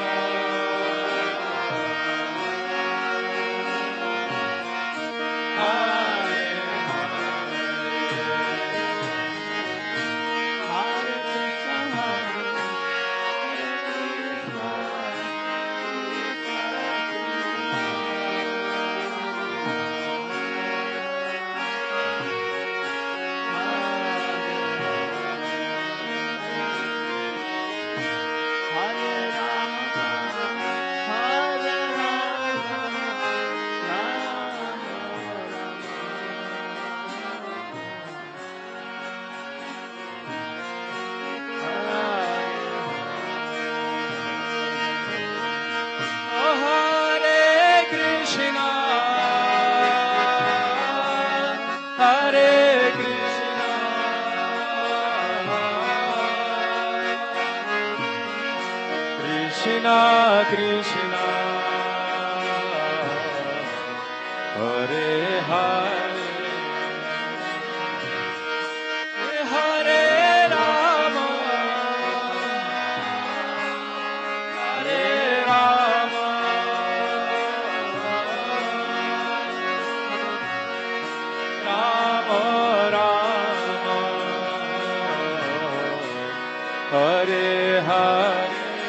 Krishna Krishna, Hare Hare, Hare Rama, Hare Rama, Rama Rama, Hare Hare.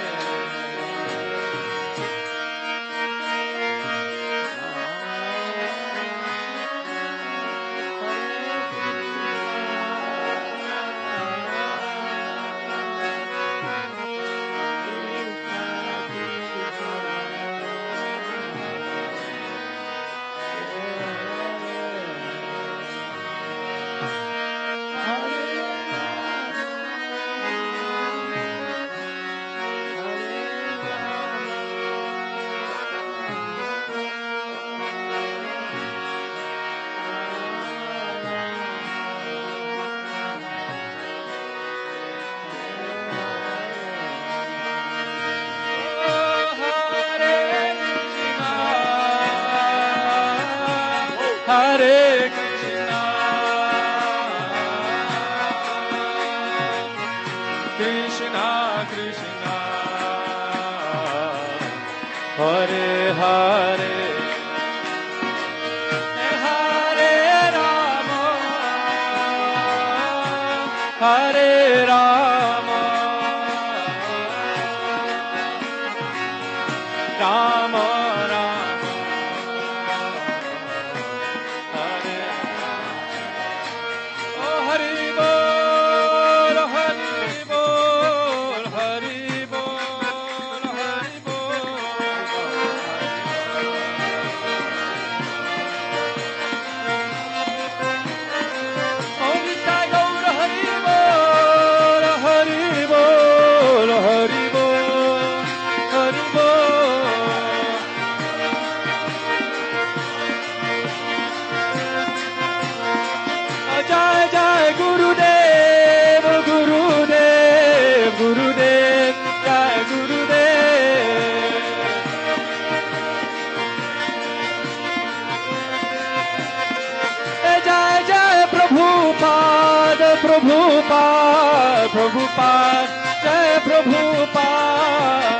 Hare Krishna, Krishna Krishna, Prabhupada, Prabhupada, Jai Prabhupada.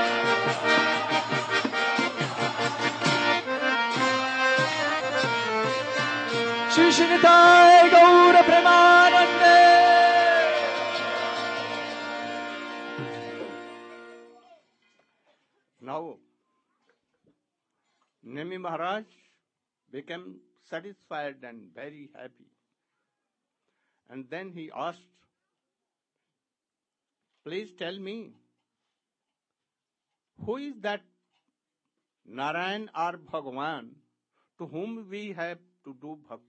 Shri Shri Nitai Gaura Premanande. Now, Nemi Maharaj became satisfied and very happy. And then he asked, please tell me, who is that Narayan or Bhagavan to whom we have to do bhakti?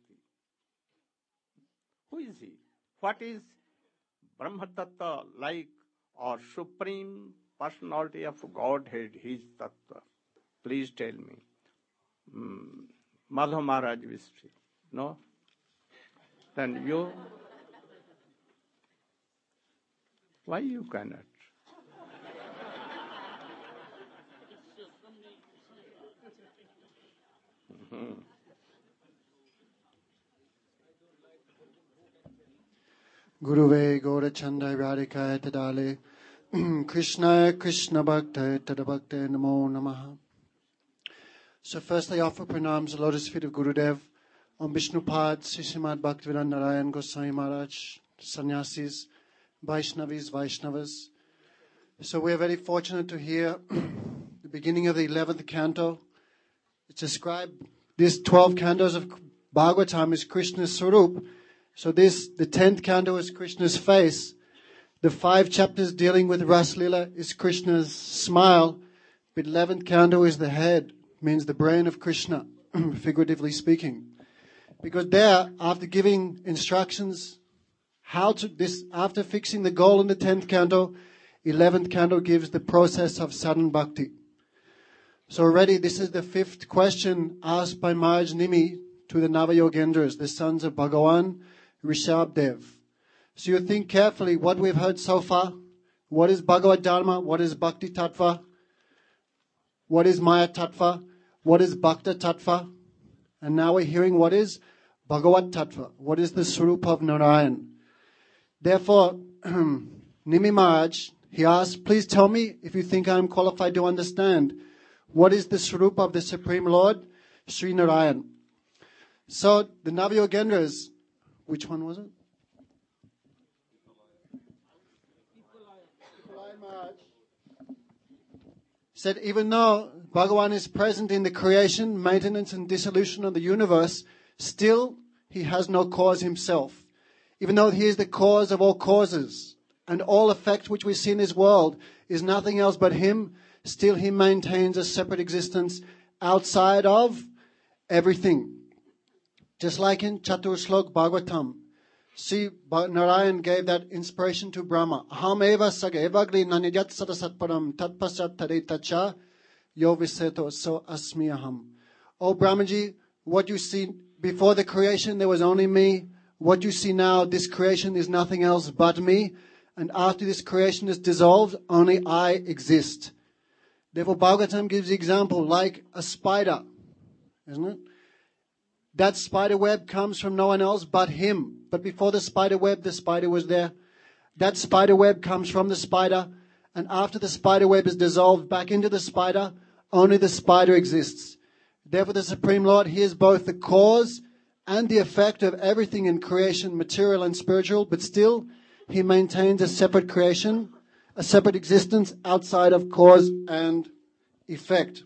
Who is he? What is Brahma Tattva like, or Supreme Personality of Godhead, his Tattva? Please tell me. Hmm. Madhav Maharaj will speak. No? Then you? Why you cannot? Mm-hmm. Guruve Gaurachandai Radhikaya Tadale Krishnaya Krishna Bhaktaya Tadabhaktaya Namo Namaha. So firstly, I offer pranams, the lotus feet of Gurudev, on Vishnupad, Srimad Bhaktivedanta Narayan Goswami Maharaj, Sannyasis, Vaishnavis, Vaishnavas. So we are very fortunate to hear the beginning of the eleventh canto. It's described, these twelve cantos of Bhagavatam is Krishna's Swarup. So this, the tenth canto is Krishna's face. The five chapters dealing with Ras Lila is Krishna's smile. But eleventh canto is the head, means the brain of Krishna, figuratively speaking. Because there, after giving instructions, how to, this, after fixing the goal in the tenth canto, eleventh canto gives the process of sadhana bhakti. So already this is the fifth question asked by Maharaj Nimi to the Navayogendras, the sons of Bhagavan Rishabdev. So you think carefully what we've heard so far. What is Bhagavad Dharma? What is Bhakti Tattva? What is Maya Tattva? What is Bhakta Tattva? And now we're hearing what is Bhagavad Tattva. What is the Swarup of Narayan? Therefore, Nimi Maharaj, he asked, please tell me if you think I am qualified to understand. What is the Swarup of the Supreme Lord, Sri Narayan? So the Navayogendras, which one was it? Said even though Bhagavan is present in the creation, maintenance and dissolution of the universe, still he has no cause himself. Even though he is the cause of all causes and all effect which we see in this world is nothing else but him, still he maintains a separate existence outside of everything. Just like in Chatur Shlok Bhagavatam, see, Narayan gave that inspiration to Brahma. Aham eva saga evagli nanijat satasatparam tatpasat tadetacha yo viseto so asmi aham. Oh Brahmaji, what you see before the creation there was only me. What you see now, this creation is nothing else but me. And after this creation is dissolved, only I exist. Therefore Bhagavatam gives the example like a spider, isn't it? That spider web comes from no one else but him. But before the spider web, the spider was there. That spider web comes from the spider. And after the spider web is dissolved back into the spider, only the spider exists. Therefore the Supreme Lord, he is both the cause and the effect of everything in creation, material and spiritual. But still, he maintains a separate creation, a separate existence outside of cause and effect.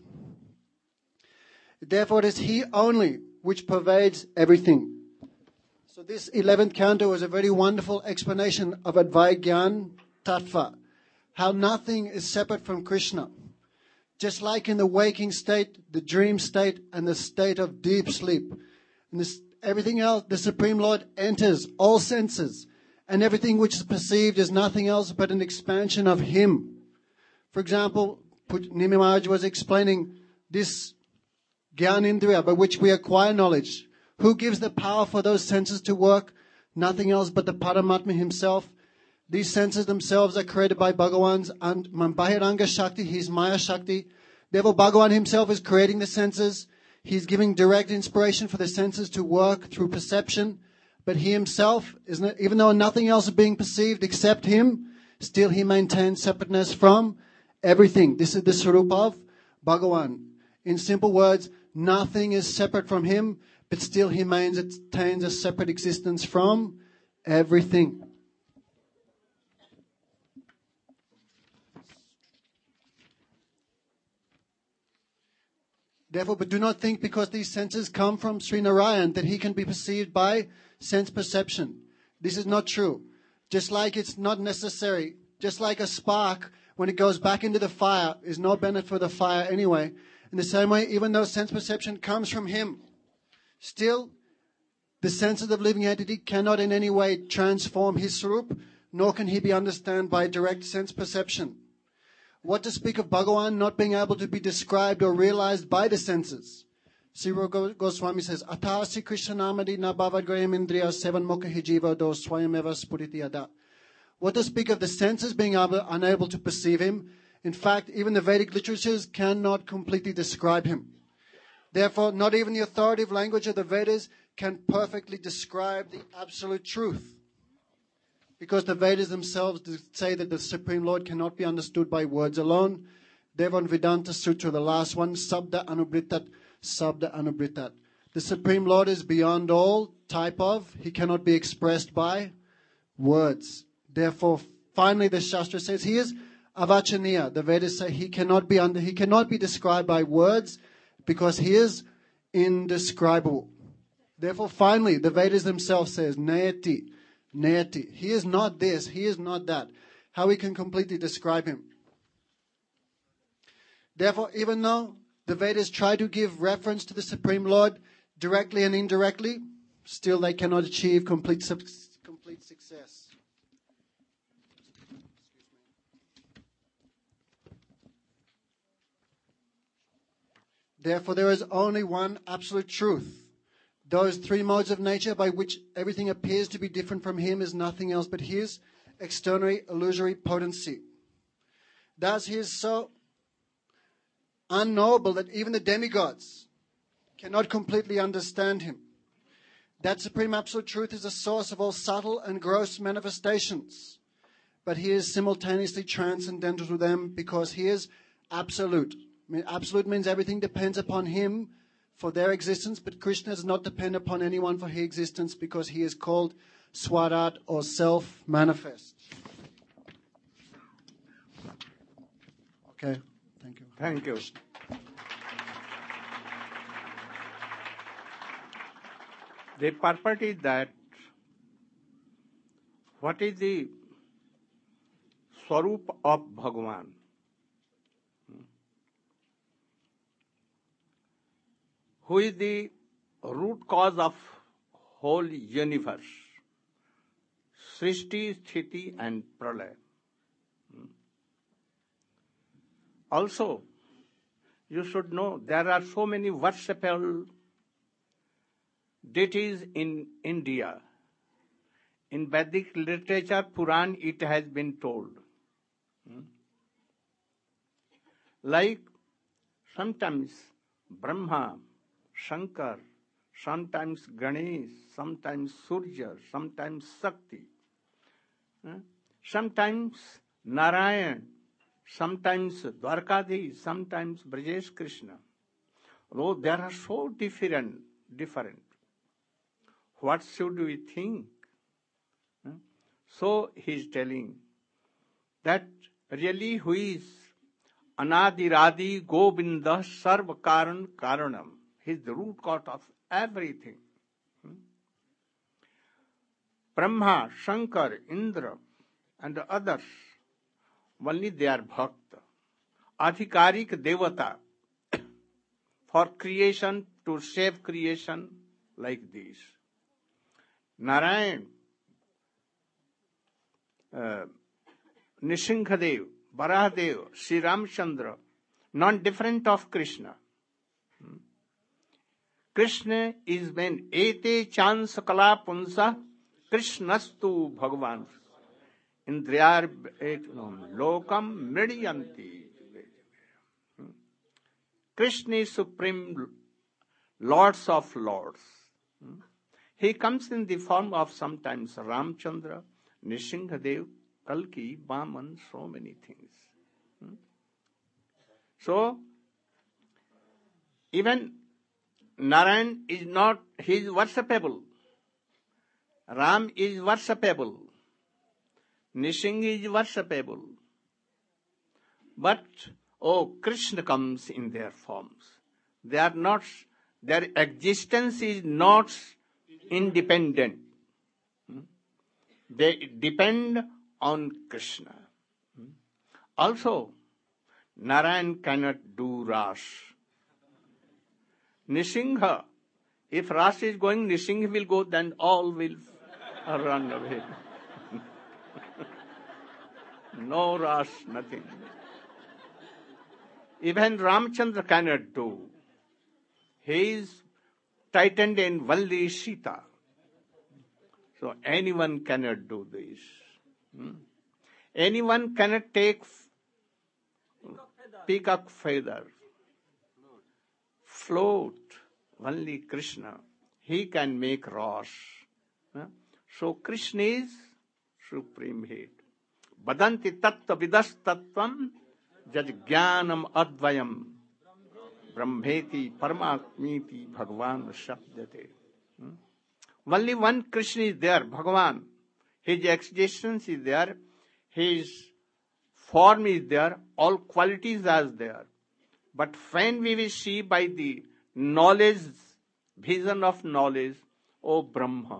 Therefore it is he only which pervades everything. So this eleventh canto is a very wonderful explanation of Advait Gyan Tattva, how nothing is separate from Krishna. Just like in the waking state, the dream state, and the state of deep sleep. And this, everything else, the Supreme Lord enters all senses, and everything which is perceived is nothing else but an expansion of him. For example, Nimi Maharaj was explaining this Gyanindriya, by which we acquire knowledge. Who gives the power for those senses to work? Nothing else but the Paramatma himself. These senses themselves are created by Bhagavan's and Bahiranga Shakti, his Maya Shakti. Therefore Bhagavan himself is creating the senses. He's giving direct inspiration for the senses to work through perception. but he himself, isn't it? Even though nothing else is being perceived except him, still he maintains separateness from everything. This is the Swarup of Bhagavan. In simple words, nothing is separate from him, but still he maintains a separate existence from everything. Therefore, but do not think because these senses come from Sri Narayan that he can be perceived by sense perception. This is not true. Just like it's not necessary, just like a spark, when it goes back into the fire, is no benefit for the fire anyway. In the same way, even though sense perception comes from him, still, the sensitive living entity cannot in any way transform his Swarup, nor can he be understood by direct sense perception. What to speak of Bhagavan not being able to be described or realized by the senses? Sri Rupa Goswami says, Atasi Krishnamadi na bhavagrayam indriya sevan mukha hijiva do swayameva spuriti ada. What to speak of the senses being able, unable to perceive him? In fact, even the Vedic literatures cannot completely describe him. Therefore, not even the authoritative language of the Vedas can perfectly describe the absolute truth. Because the Vedas themselves say that the Supreme Lord cannot be understood by words alone. Therefore, in Vedanta Sutra, the last one, Sabda Anubritat, Sabda Anubritat. The Supreme Lord is beyond all type of, he cannot be expressed by words. Therefore, finally, the Shastra says he is avachaniya. The Vedas say he cannot be under, he cannot be described by words because he is indescribable. Therefore, finally, the Vedas themselves says nayati. Nayati. He is not this, he is not that. How we can completely describe him. Therefore, even though the Vedas try to give reference to the Supreme Lord directly and indirectly, still they cannot achieve complete, complete success. Therefore, there is only one absolute truth. Those three modes of nature by which everything appears to be different from him is nothing else but his external illusory potency. Thus he is so unknowable that even the demigods cannot completely understand him. That supreme absolute truth is the source of all subtle and gross manifestations. But he is simultaneously transcendental to them because he is absolute. I mean, absolute means everything depends upon him for their existence, but Krishna does not depend upon anyone for his existence because he is called Swarat or self-manifest. Okay, thank you. Thank you. The purport is that what is the Swarup of Bhagavan? Who is the root cause of whole universe? Srishti, Sthiti and Pralaya. Also, you should know there are so many worshipable deities in India. In Vedic literature, Puran, it has been told. Like sometimes Brahma, Shankar, sometimes Ganesh, sometimes Surya, sometimes Shakti, sometimes Narayan, sometimes Dwarkadhi, sometimes Brajesh Krishna. Though there are so different, different. What should we think? So he is telling that really who is Anadiradi Govinda Sarva Karan Karanam. He is the root cause of everything. Brahma, Shankar, Indra and others, only they are bhakta. Adhikarik devata for creation, to save creation like this. Narayan, uh, Nishingadev, Varahadev, Sri Ramchandra, non-different of Krishna. Krishna is when ete chans kala punsa Krishnastu Bhagavan Indriyar lokam mridyanti. Krishna is supreme lords of lords. He comes in the form of sometimes Ramchandra, Nishingadev, Kalki, Vaman, so many things. Hmm? So, even Narayan is not, he is worshipable. Ram is worshipable. Nishing is worshipable. But, oh, Krishna comes in their forms. They are not, their existence is not independent. Hmm? They depend on Krishna. Hmm? Also, Narayan cannot do Ras. Nisingha, if Ras is going, Nisingha will go, then all will run away. No Ras, nothing. Even Ramchandra cannot do. He is tightened in Valli Sita. So anyone cannot do this. Hmm? Anyone cannot take peacock feather, float, only Krishna. He can make Ras. So Krishna is supreme head. Badanti tattva vidas tattvam jaj jnanam advayam brahmeti paramatmiti bhagavan shabdate. Only one Krishna is there, Bhagavan. His existence is there. His form is there. All qualities are there. But when we will see by the knowledge, vision of knowledge, O Brahma.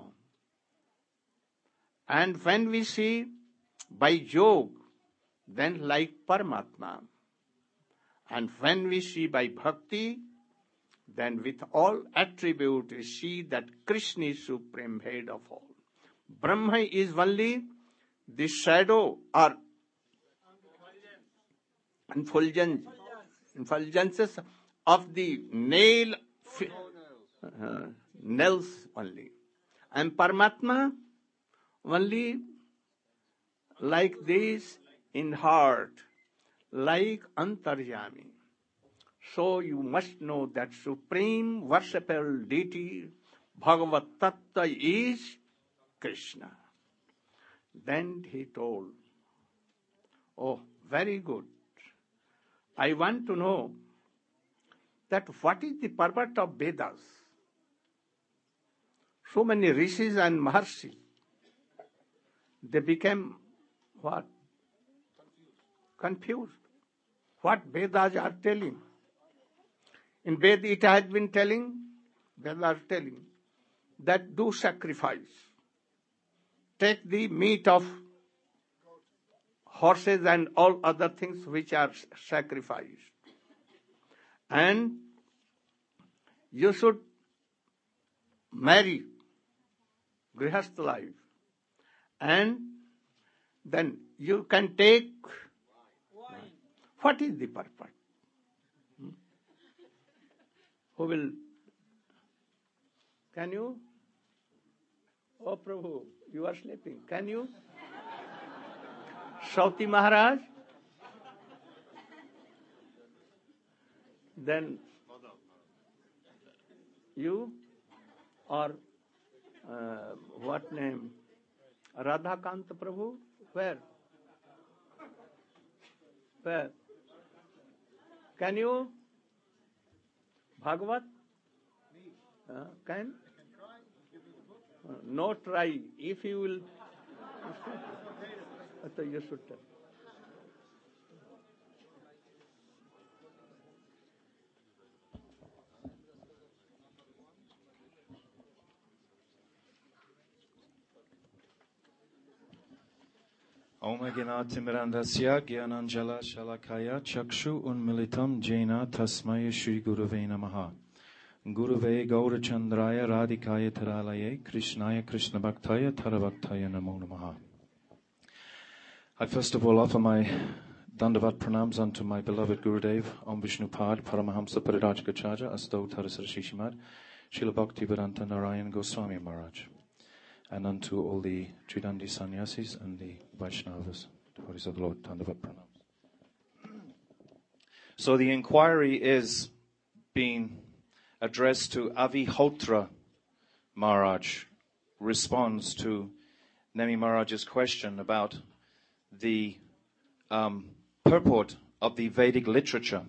And when we see by yoga, then like Paramatma. And when we see by bhakti, then with all attributes we see that Krishna is supreme head of all. Brahma is only the shadow or effulgence, effulgences of the nail, uh, nails only. And Paramatma only like this in heart, like Antaryami. So you must know that supreme worshipable deity, Bhagavat Tattva, is Krishna. Then he told, oh, very good. I want to know that what is the purpose of Vedas? So many rishis and maharshis, they became what? Confused. What Vedas are telling. In Veda it has been telling, Vedas are telling, that do sacrifice. Take the meat of horses and all other things which are sacrificed. And you should marry, grihastha life. And then you can take, what is the purpose? Hmm? Who will, can you? Oh Prabhu, you are sleeping. Can you? Shauti Maharaj? Then you or uh, what name? Radhakanta Prabhu? Where? Where? Can you? Bhagavat? Uh, can? Uh, no try. If you will, you should tell. Om Gyanatimirandasya Gyananjala Shalakaya Chakshu Unmilitam Jena Tasmaya Shri Gurave Namaha Gurave Gaurachandraya Radhikaya Taralaye Krishnaya Krishna Bhaktaya Tarabhaktaya Namo Namaha. I first of all offer my Dandavat pranams unto my beloved Gurudev, Om Vishnupad Paramahamsa Parirajgacharya Asto Tarasarashishimad Srila Bhaktivedanta Narayan Goswami Maharaj, and unto all the Tridandi sannyasis and the Vaishnavas, devotees of the Lord, Dandavat pranams. So the inquiry is being addressed to Avihotra Maharaj responds to Nemi Maharaj's question about the um, purport of the Vedic literature.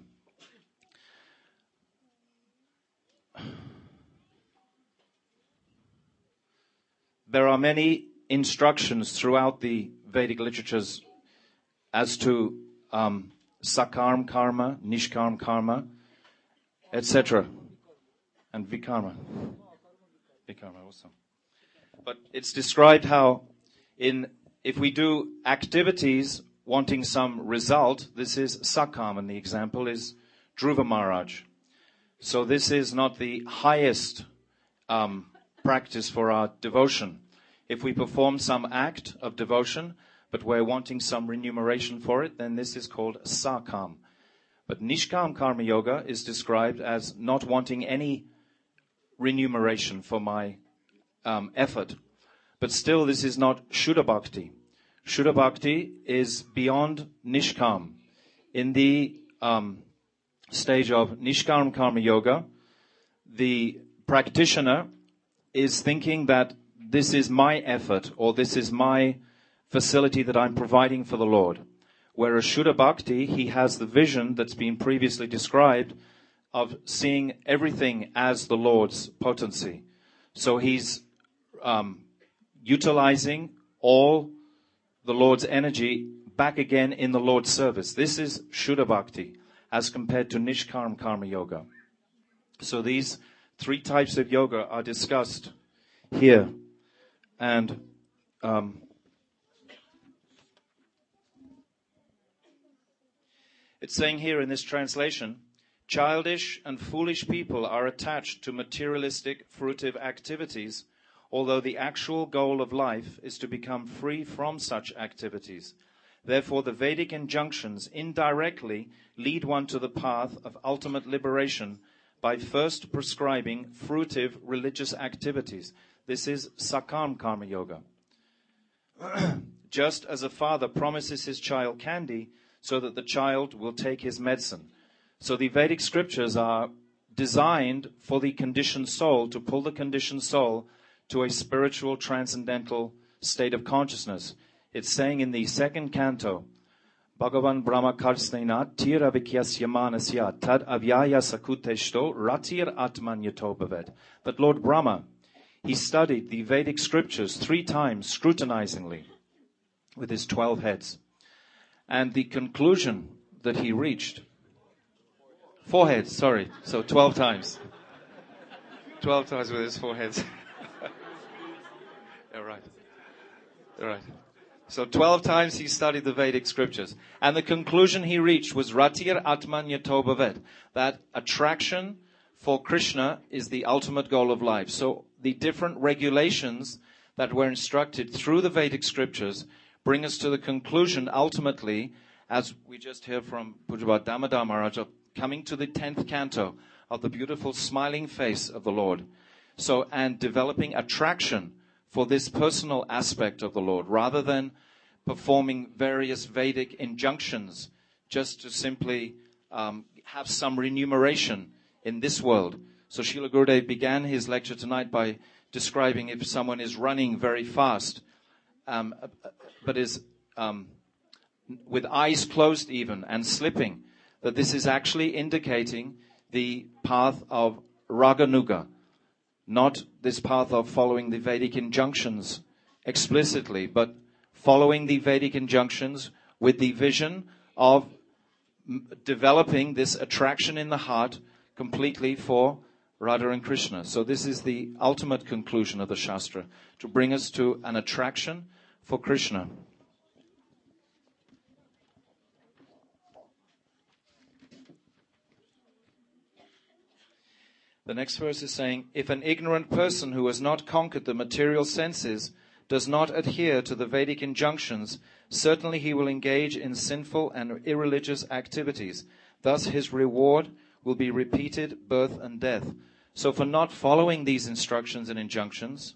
There are many instructions throughout the Vedic literatures as to um, sakarm karma, nishkarm karma, et cetera, and vikarma. Vikarma also. But it's described how in if we do activities wanting some result, this is sakam, and the example is Dhruva Maharaj. So this is not the highest um, practice for our devotion. If we perform some act of devotion, but we're wanting some remuneration for it, then this is called sakam. But nishkam karma yoga is described as not wanting any remuneration for my um, effort. But still, this is not Shuddha Bhakti. Shuddha Bhakti is beyond nishkam. In the um, stage of nishkam karma yoga, the practitioner is thinking that this is my effort or this is my facility that I'm providing for the Lord. Whereas Shuddha Bhakti, he has the vision that's been previously described of seeing everything as the Lord's potency. So he's um, utilizing all the Lord's energy back again in the Lord's service. This is Shuddha Bhakti as compared to Nishkarm Karma Yoga. So these three types of yoga are discussed here. And um, it's saying here in this translation, childish and foolish people are attached to materialistic, fruitive activities, although the actual goal of life is to become free from such activities. Therefore, the Vedic injunctions indirectly lead one to the path of ultimate liberation by first prescribing fruitive religious activities. This is Sakam Karma Yoga. Just as a father promises his child candy so that the child will take his medicine. So the Vedic scriptures are designed for the conditioned soul, to pull the conditioned soul to a spiritual transcendental state of consciousness. It's saying in the second canto, Bhagavan Brahma Karsnena Tira Vikyasya Manasya Tad Avyaya Sakuteshto Ratir Atman Yatobhavet. But Lord Brahma, he studied the Vedic scriptures three times scrutinizingly with his twelve heads. And the conclusion that he reached, four heads, sorry, so twelve times. twelve times with his four heads. All right. All right. So twelve times he studied the Vedic scriptures. And the conclusion he reached was Ratir Atman Yatobhavet, that attraction for Krishna is the ultimate goal of life. So the different regulations that were instructed through the Vedic scriptures bring us to the conclusion ultimately, as we just heard from Pujabhat Damodar Maharaj, of coming to the tenth canto of the beautiful smiling face of the Lord. So, and developing attraction for this personal aspect of the Lord, rather than performing various Vedic injunctions just to simply um, have some remuneration in this world. So Srila Gurudev began his lecture tonight by describing if someone is running very fast, um, but is um, with eyes closed even and slipping, that this is actually indicating the path of Raganuga, not this path of following the Vedic injunctions explicitly, but following the Vedic injunctions with the vision of m- developing this attraction in the heart completely for Radha and Krishna. So this is the ultimate conclusion of the Shastra, to bring us to an attraction for Krishna. The next verse is saying, if an ignorant person who has not conquered the material senses does not adhere to the Vedic injunctions, certainly he will engage in sinful and irreligious activities. Thus his reward will be repeated birth and death. So for not following these instructions and injunctions,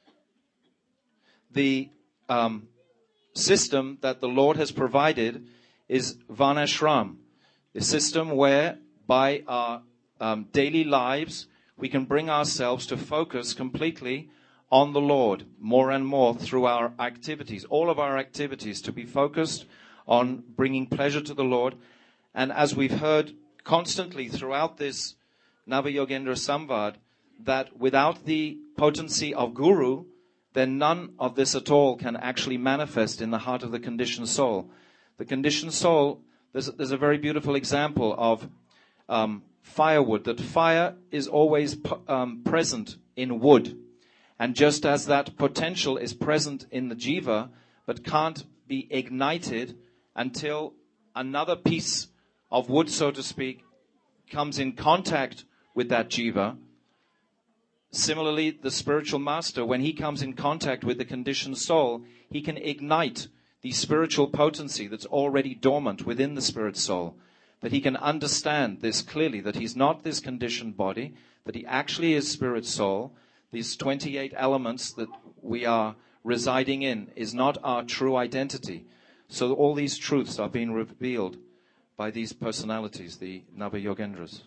the um, system that the Lord has provided is Varnashram, a system where by our um, daily lives we can bring ourselves to focus completely on the Lord more and more through our activities, all of our activities, to be focused on bringing pleasure to the Lord. And as we've heard constantly throughout this Nava-Yogendra Samvad, that without the potency of Guru, then none of this at all can actually manifest in the heart of the conditioned soul. The conditioned soul, there's, there's a very beautiful example of um, firewood, that fire is always um, present in wood. And just as that potential is present in the jiva, but can't be ignited until another piece of wood, so to speak, comes in contact with that jiva. Similarly, the spiritual master, when he comes in contact with the conditioned soul, he can ignite the spiritual potency that's already dormant within the spirit soul. That he can understand this clearly, that he's not this conditioned body, that he actually is spirit soul. These twenty-eight elements that we are residing in is not our true identity. So all these truths are being revealed by these personalities, the Nava-Yogendras.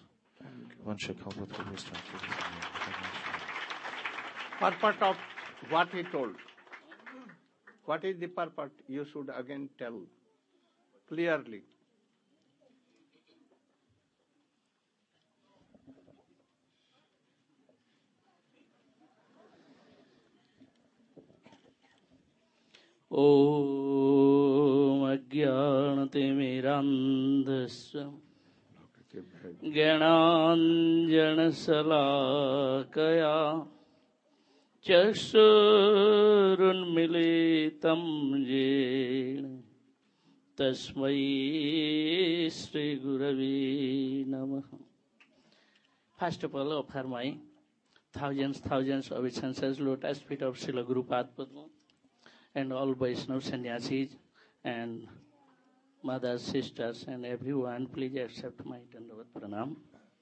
Purport of what he told. What is the purport? You should again tell clearly. Om Ajnanatimirandhasya Jnananjanasalakaya Chakshurunmilitam Jena Tasmai Sri Gurave Namaha. First of all, offer my thousands, thousands of obeisances, lotus feet of Srila Guru Padma, and all Vaishnava sannyasis and mothers, sisters, and everyone, please accept my Dandavat Pranam.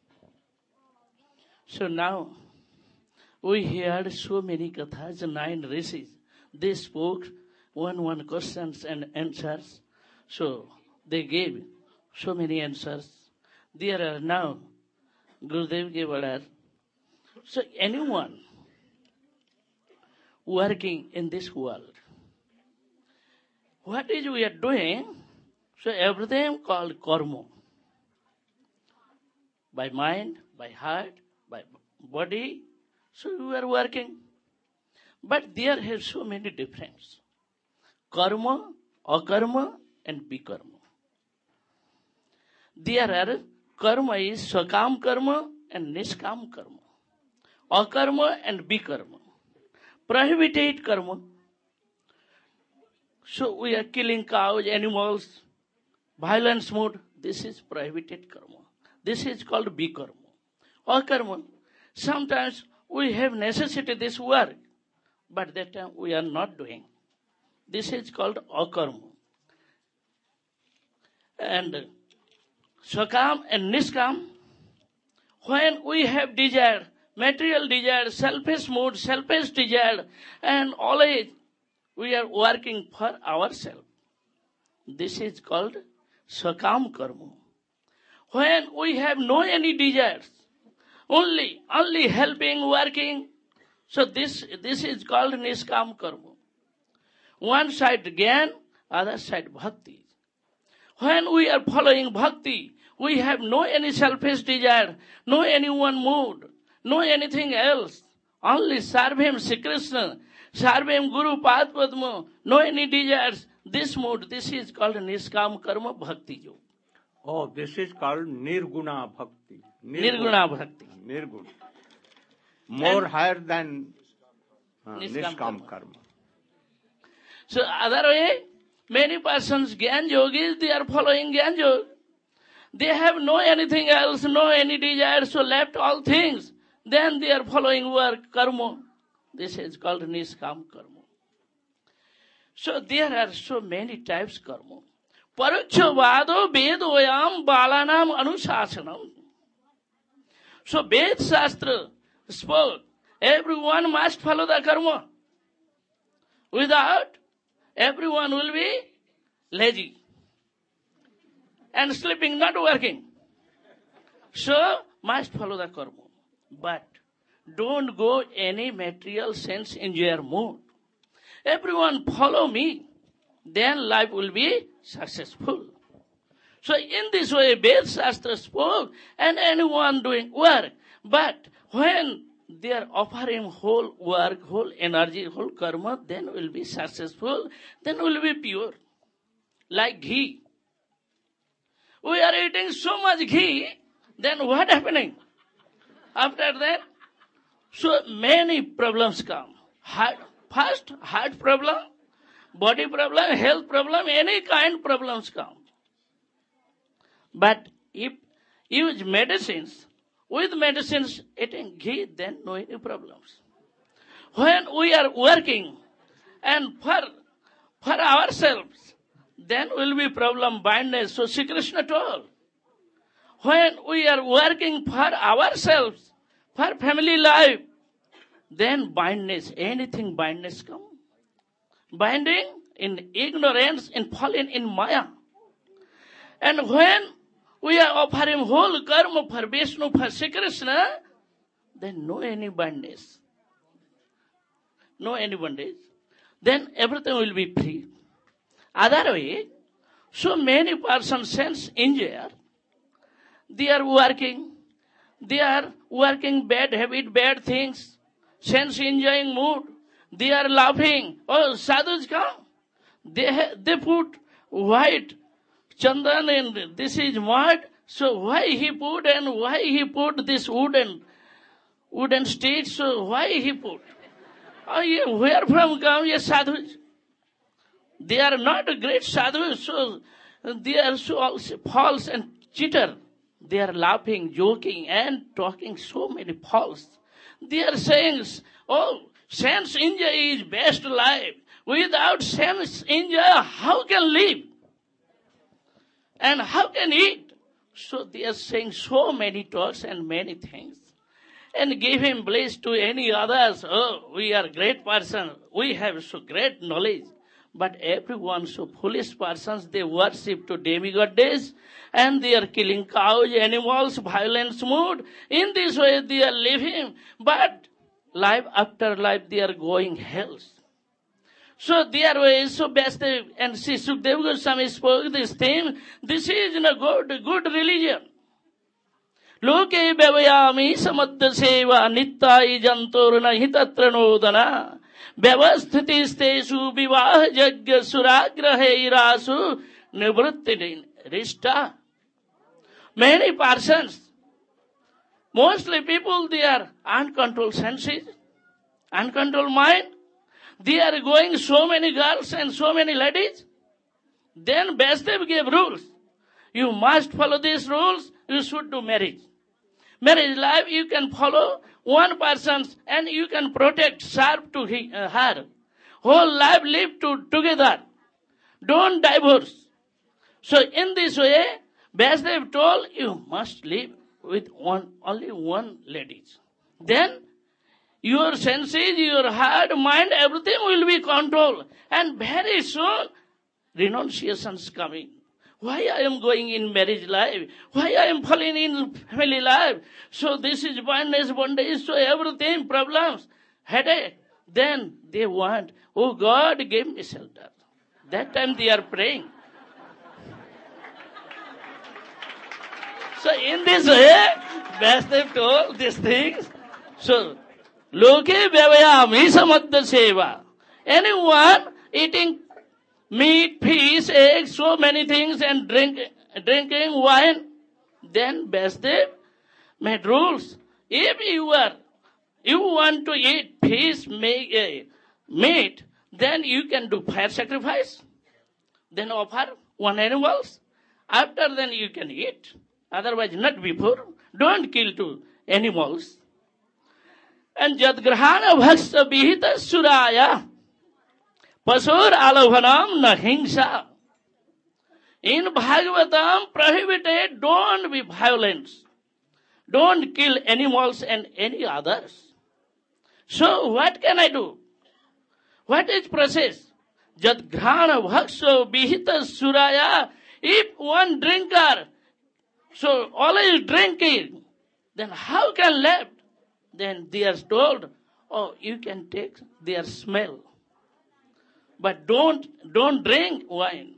So now, we heard so many kathas, nine rishis. They spoke one one questions and answers. So they gave so many answers. There are now Gurudev gave order. So anyone working in this world, what is we are doing? So everything called karma. By mind, by heart, by body. So we are working. But there have so many differences. Karma, akarma, and bikarma. There are karma is sakam karma and niskam karma. Akarma and bikarma. Prohibited karma. So we are killing cows, animals, violence mode. This is prohibited karma. This is called bikarma. Akarma. Sometimes we have necessity this work, but that time we are not doing. This is called akarma. And sakam and niskam, when we have desire, material desire, selfish mood, selfish desire, and always we are working for ourselves. This is called sakam karma. When we have no any desires, only, only helping, working, so this, this is called niskam karma. One side jnana, other side bhakti. When we are following bhakti, we have no any selfish desire, no any one mood, no anything else. Only serve him Sri Krishna, serve him Guru Padma, no any desires. This mood, this is called niskam karma bhakti yoga. Oh, this is called nirguna bhakti. Nirguna bhakti. Nirguna. More and higher than uh, niskam, niskam karma. karma. So other way, many persons, Gyan yogis, they are following Gyan yoga. They have no anything else, no any desire, so left all things. Then they are following work, karma. This is called niskam karma. So there are so many types karma. Paraksha vado vedoyam balanam anusasanam. So Ved Shastra spoke, everyone must follow the karma. Without, everyone will be lazy and sleeping, not working. So, must follow the karma. But, don't go any material sense enjoyer mood. Everyone follow me, then life will be successful. So in this way, Ved Shastra spoke, and anyone doing work. But when they are offering whole work, whole energy, whole karma, then will be successful, then will be pure. Like ghee. We are eating so much ghee, then what happening? After that, so many problems come. Heart, first, heart problem, body problem, health problem, any kind problems come. But if use medicines, with medicines eating ghee, then no any problems. When we are working and for, for ourselves, then will be problem blindness. So Sri Krishna told, when we are working for ourselves, for family life, then blindness, anything blindness come. Binding in ignorance and falling in Maya. And when we are offering whole karma for Vishnu, for Sri Krishna, then no any bondage. No any bondage. Then everything will be free. Other way, so many persons sense enjoy. They are working. They are working bad habit, bad things. Sense enjoying mood. They are laughing. Oh, sadhus come. They, ha- they put white chandan and this is mud. So why he put and why he put this wooden wooden stage? So why he put? Oh, yeah, where from come ye sadhus? They are not great sadhus, so they are so also false and cheater. They are laughing, joking, and talking so many false. They are saying, oh, sense enjoy is best life. Without sense enjoy, how can live? And how can eat? So they are saying so many talks and many things. And give him place to any others. Oh, we are great person. We have so great knowledge. But everyone so foolish persons, they worship to demigoddess and they are killing cows, animals, violence mood. In this way they are living. But life after life they are going hells. So their way is so best, and Sri Sukadeva Goswami spoke this thing. This is in a good, good religion. Loke bevayami samadha seva nittai jantorna hitatra nodana vyavasthiti stesu vivah yajna suragrahe irasu nivritti rishta. Many persons, mostly people, they are uncontrolled senses, uncontrolled mind. They are going so many girls and so many ladies. Then Vasudev gave rules. You must follow these rules. You should do marriage. Marriage life you can follow one person and you can protect, serve to he, uh, her. Whole life live to, together. Don't divorce. So in this way, Vasudev told you must live with one, only one lady. Then your senses, your heart, mind, everything will be controlled. And very soon, renunciations coming. Why I am going in marriage life? Why I am falling in family life? So this is blindness, bondage, so everything, problems, headache. Then they want, oh God, give me shelter. That time they are praying. So in this way, Vasudev told these things. So, Loke vyavayami samadha seva. Anyone eating meat, fish, eggs, so many things and drink, drinking wine, then Vasudev made rules. If you are, you want to eat fish, make, uh, meat, then you can do fire sacrifice. Then offer one animals. After then you can eat. Otherwise not before. Don't kill two animals. And jadgrahana bhaksa vihita suraya pasur alabhanam na hingsa. In Bhagavatam prohibited, don't be violent. Don't kill animals and any others. So what can I do? What is process? Jadgrahana bhaksa vihita suraya. If one drinker, so always drinking, then how can left? then they are told, oh, you can take their smell. But don't, don't drink wine.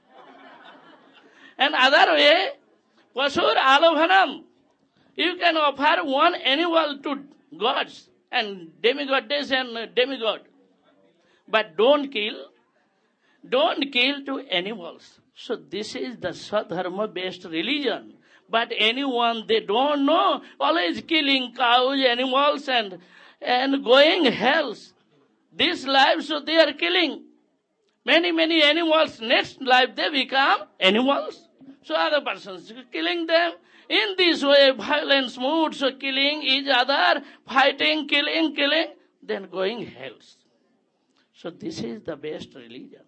And other way, Pasur Alabhanam, you can offer one animal to gods and demigoddess and demigod. But don't kill, don't kill to animals. So this is the Sadharma based religion. But anyone, they don't know, always killing cows, animals and, and going hells. This life, so they are killing many, many animals. Next life, they become animals. So other persons killing them. In this way, violence mood, so killing each other, fighting, killing, killing, then going hells. So this is the best religion.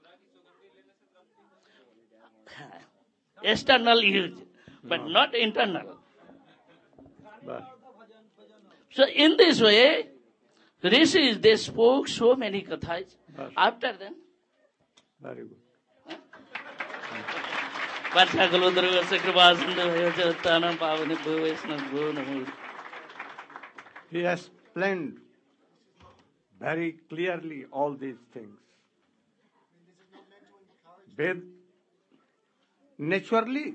External use, but No. not internal. But So in this way, rishis, they spoke so many kathas. But- After then, very good. Varsha Kaludra Sakrivasanda Vayajatana Pavani Bhavesna Gunamur. He has explained very clearly all these things. Ved, naturally,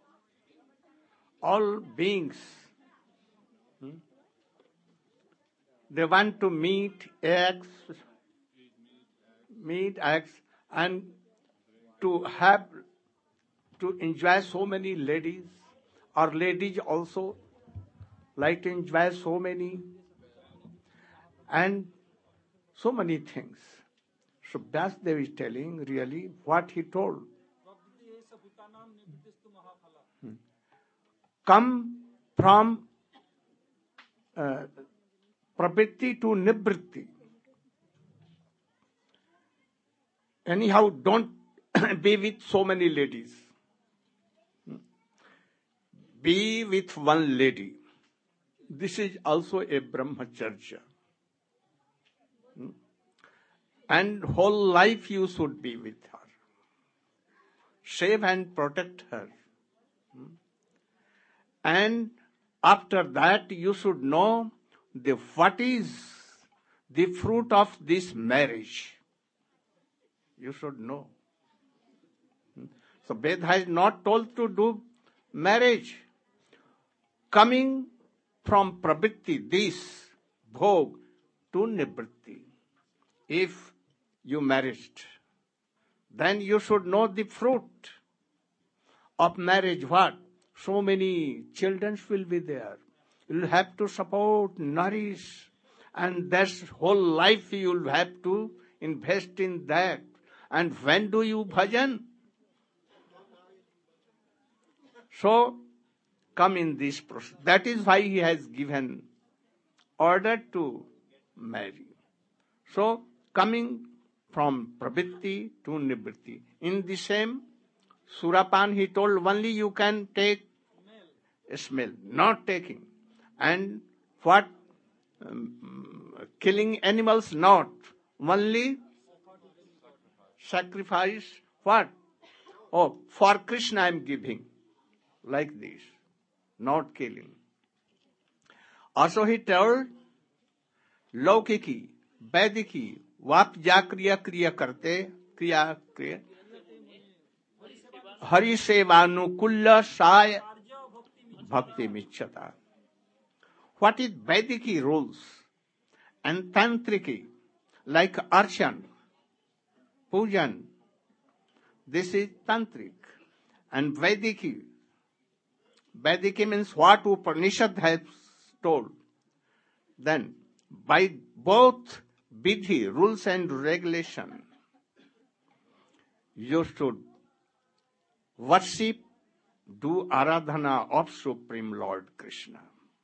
all beings, hmm, they want to meet eggs, meet eggs, and to have, to enjoy so many ladies, or ladies also like to enjoy so many, and so many things. So Vyasdev is telling really what he told. Hmm. Come from uh, pravritti to nivritti. Anyhow, don't be with so many ladies. Be with one lady. This is also a brahmacharya. Hmm? And whole life you should be with her. Save and protect her. Hmm? And after that you should know the what is the fruit of this marriage. You should know. Hmm? So Ved has not told to do marriage. Coming from pravritti, this bhog, to nivritti. If you married, then you should know the fruit of marriage. What? So many children will be there. You'll have to support, nourish, and that's whole life you'll have to invest in that. And when do you bhajan? So, come in this process. That is why he has given order to marry. So, coming from pravritti to nivritti. In the same Surapan, he told only you can take a smell, not taking. And what? Um, killing animals, not. Only sacrifice, what? Oh, for Krishna I am giving. Like this. Not killing. Also he told, Laukiki, Vediki, वापजा क्रिया क्रिया करते क्रिया क्रिया Hari सेवानुकूल Sai bhakti michchata. What is Vediki rules and Tantriki like Archan, Pujan? This is Tantric. And Vediki, Vediki means what Upanishad has told. Then by both Vidhi, rules and regulation, you should worship, do Aradhana of Supreme Lord Krishna.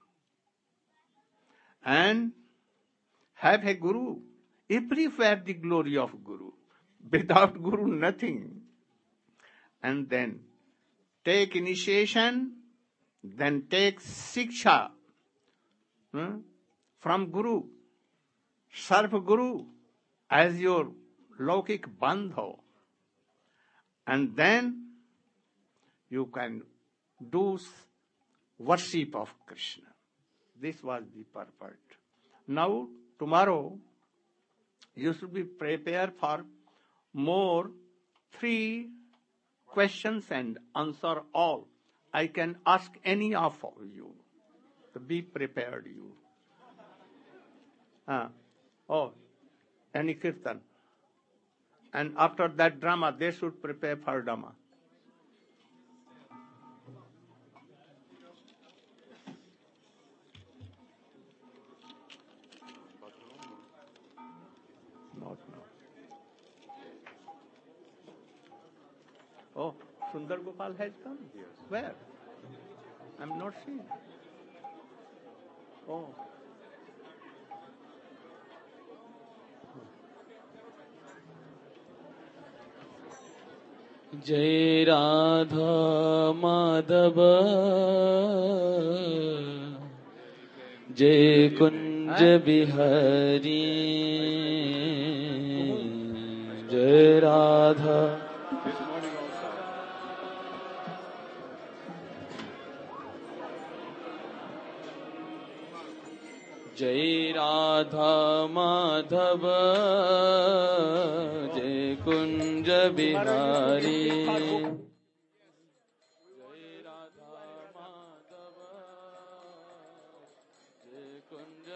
And have a Guru. Everywhere the glory of Guru. Without Guru, nothing. And then take initiation, then take Siksha hmm, from Guru. Serve Guru as your Lokik Bandho. And then you can do worship of Krishna. This was the purport. Now, tomorrow, you should be prepared for more three questions and answer all. I can ask any of you. So be prepared, you. Uh, oh, any kirtan. And after that drama, they should prepare for drama. Not now. Oh, Sundar Gopal has come? Yes. Where? I'm not seeing. Oh. जय राधा माधव जय कुंज बिहारी जय राधा जय राधा माधव जय कुंज बिहारी जय राधा माधव जय कुंज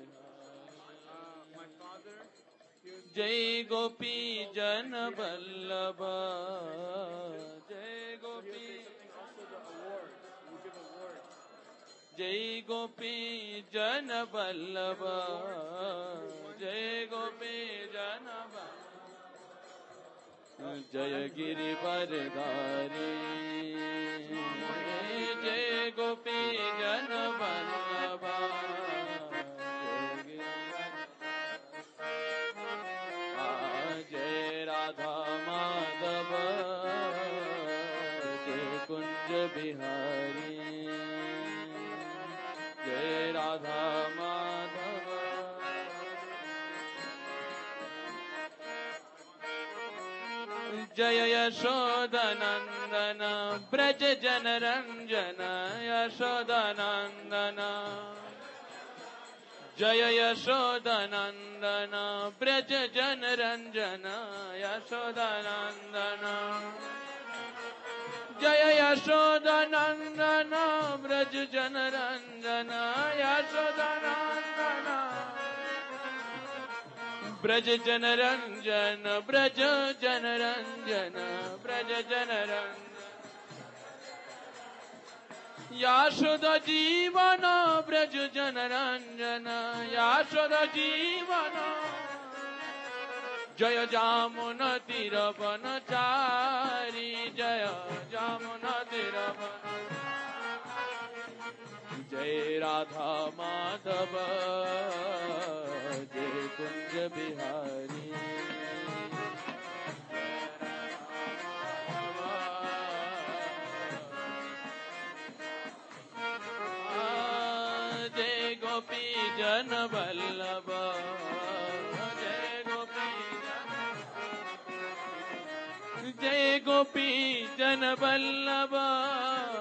बिहारी जय गोपी जन वल्लभ जय गोपी जय गोपी जन वल्लभ जय गोपी जन जय गिरिवरधारी जय गोपी जन वल्लभ जय राधा माधव जय कुंज बिहारी जय राधा माधव जय यशोदनंदन ब्रज जन रंजन यशोदनंदन जय यशोदनंदन ब्रज जन रंजन यशोदनंदन जय यशोदनंदन ब्रज जन रंजन यशोदनंदन ब्रज जन रंजन ब्रज जन रंजन ब्रज जन रंजन यशोदा जीवन ब्रज जन रंजन यशोदा जीवन जय जामुन तीरवन चारी जय जामुन तीरवन जय राधा माधव जय कुंज बिहारी जय गोपी जन वल्लभ जय गोपी जन वल्लभ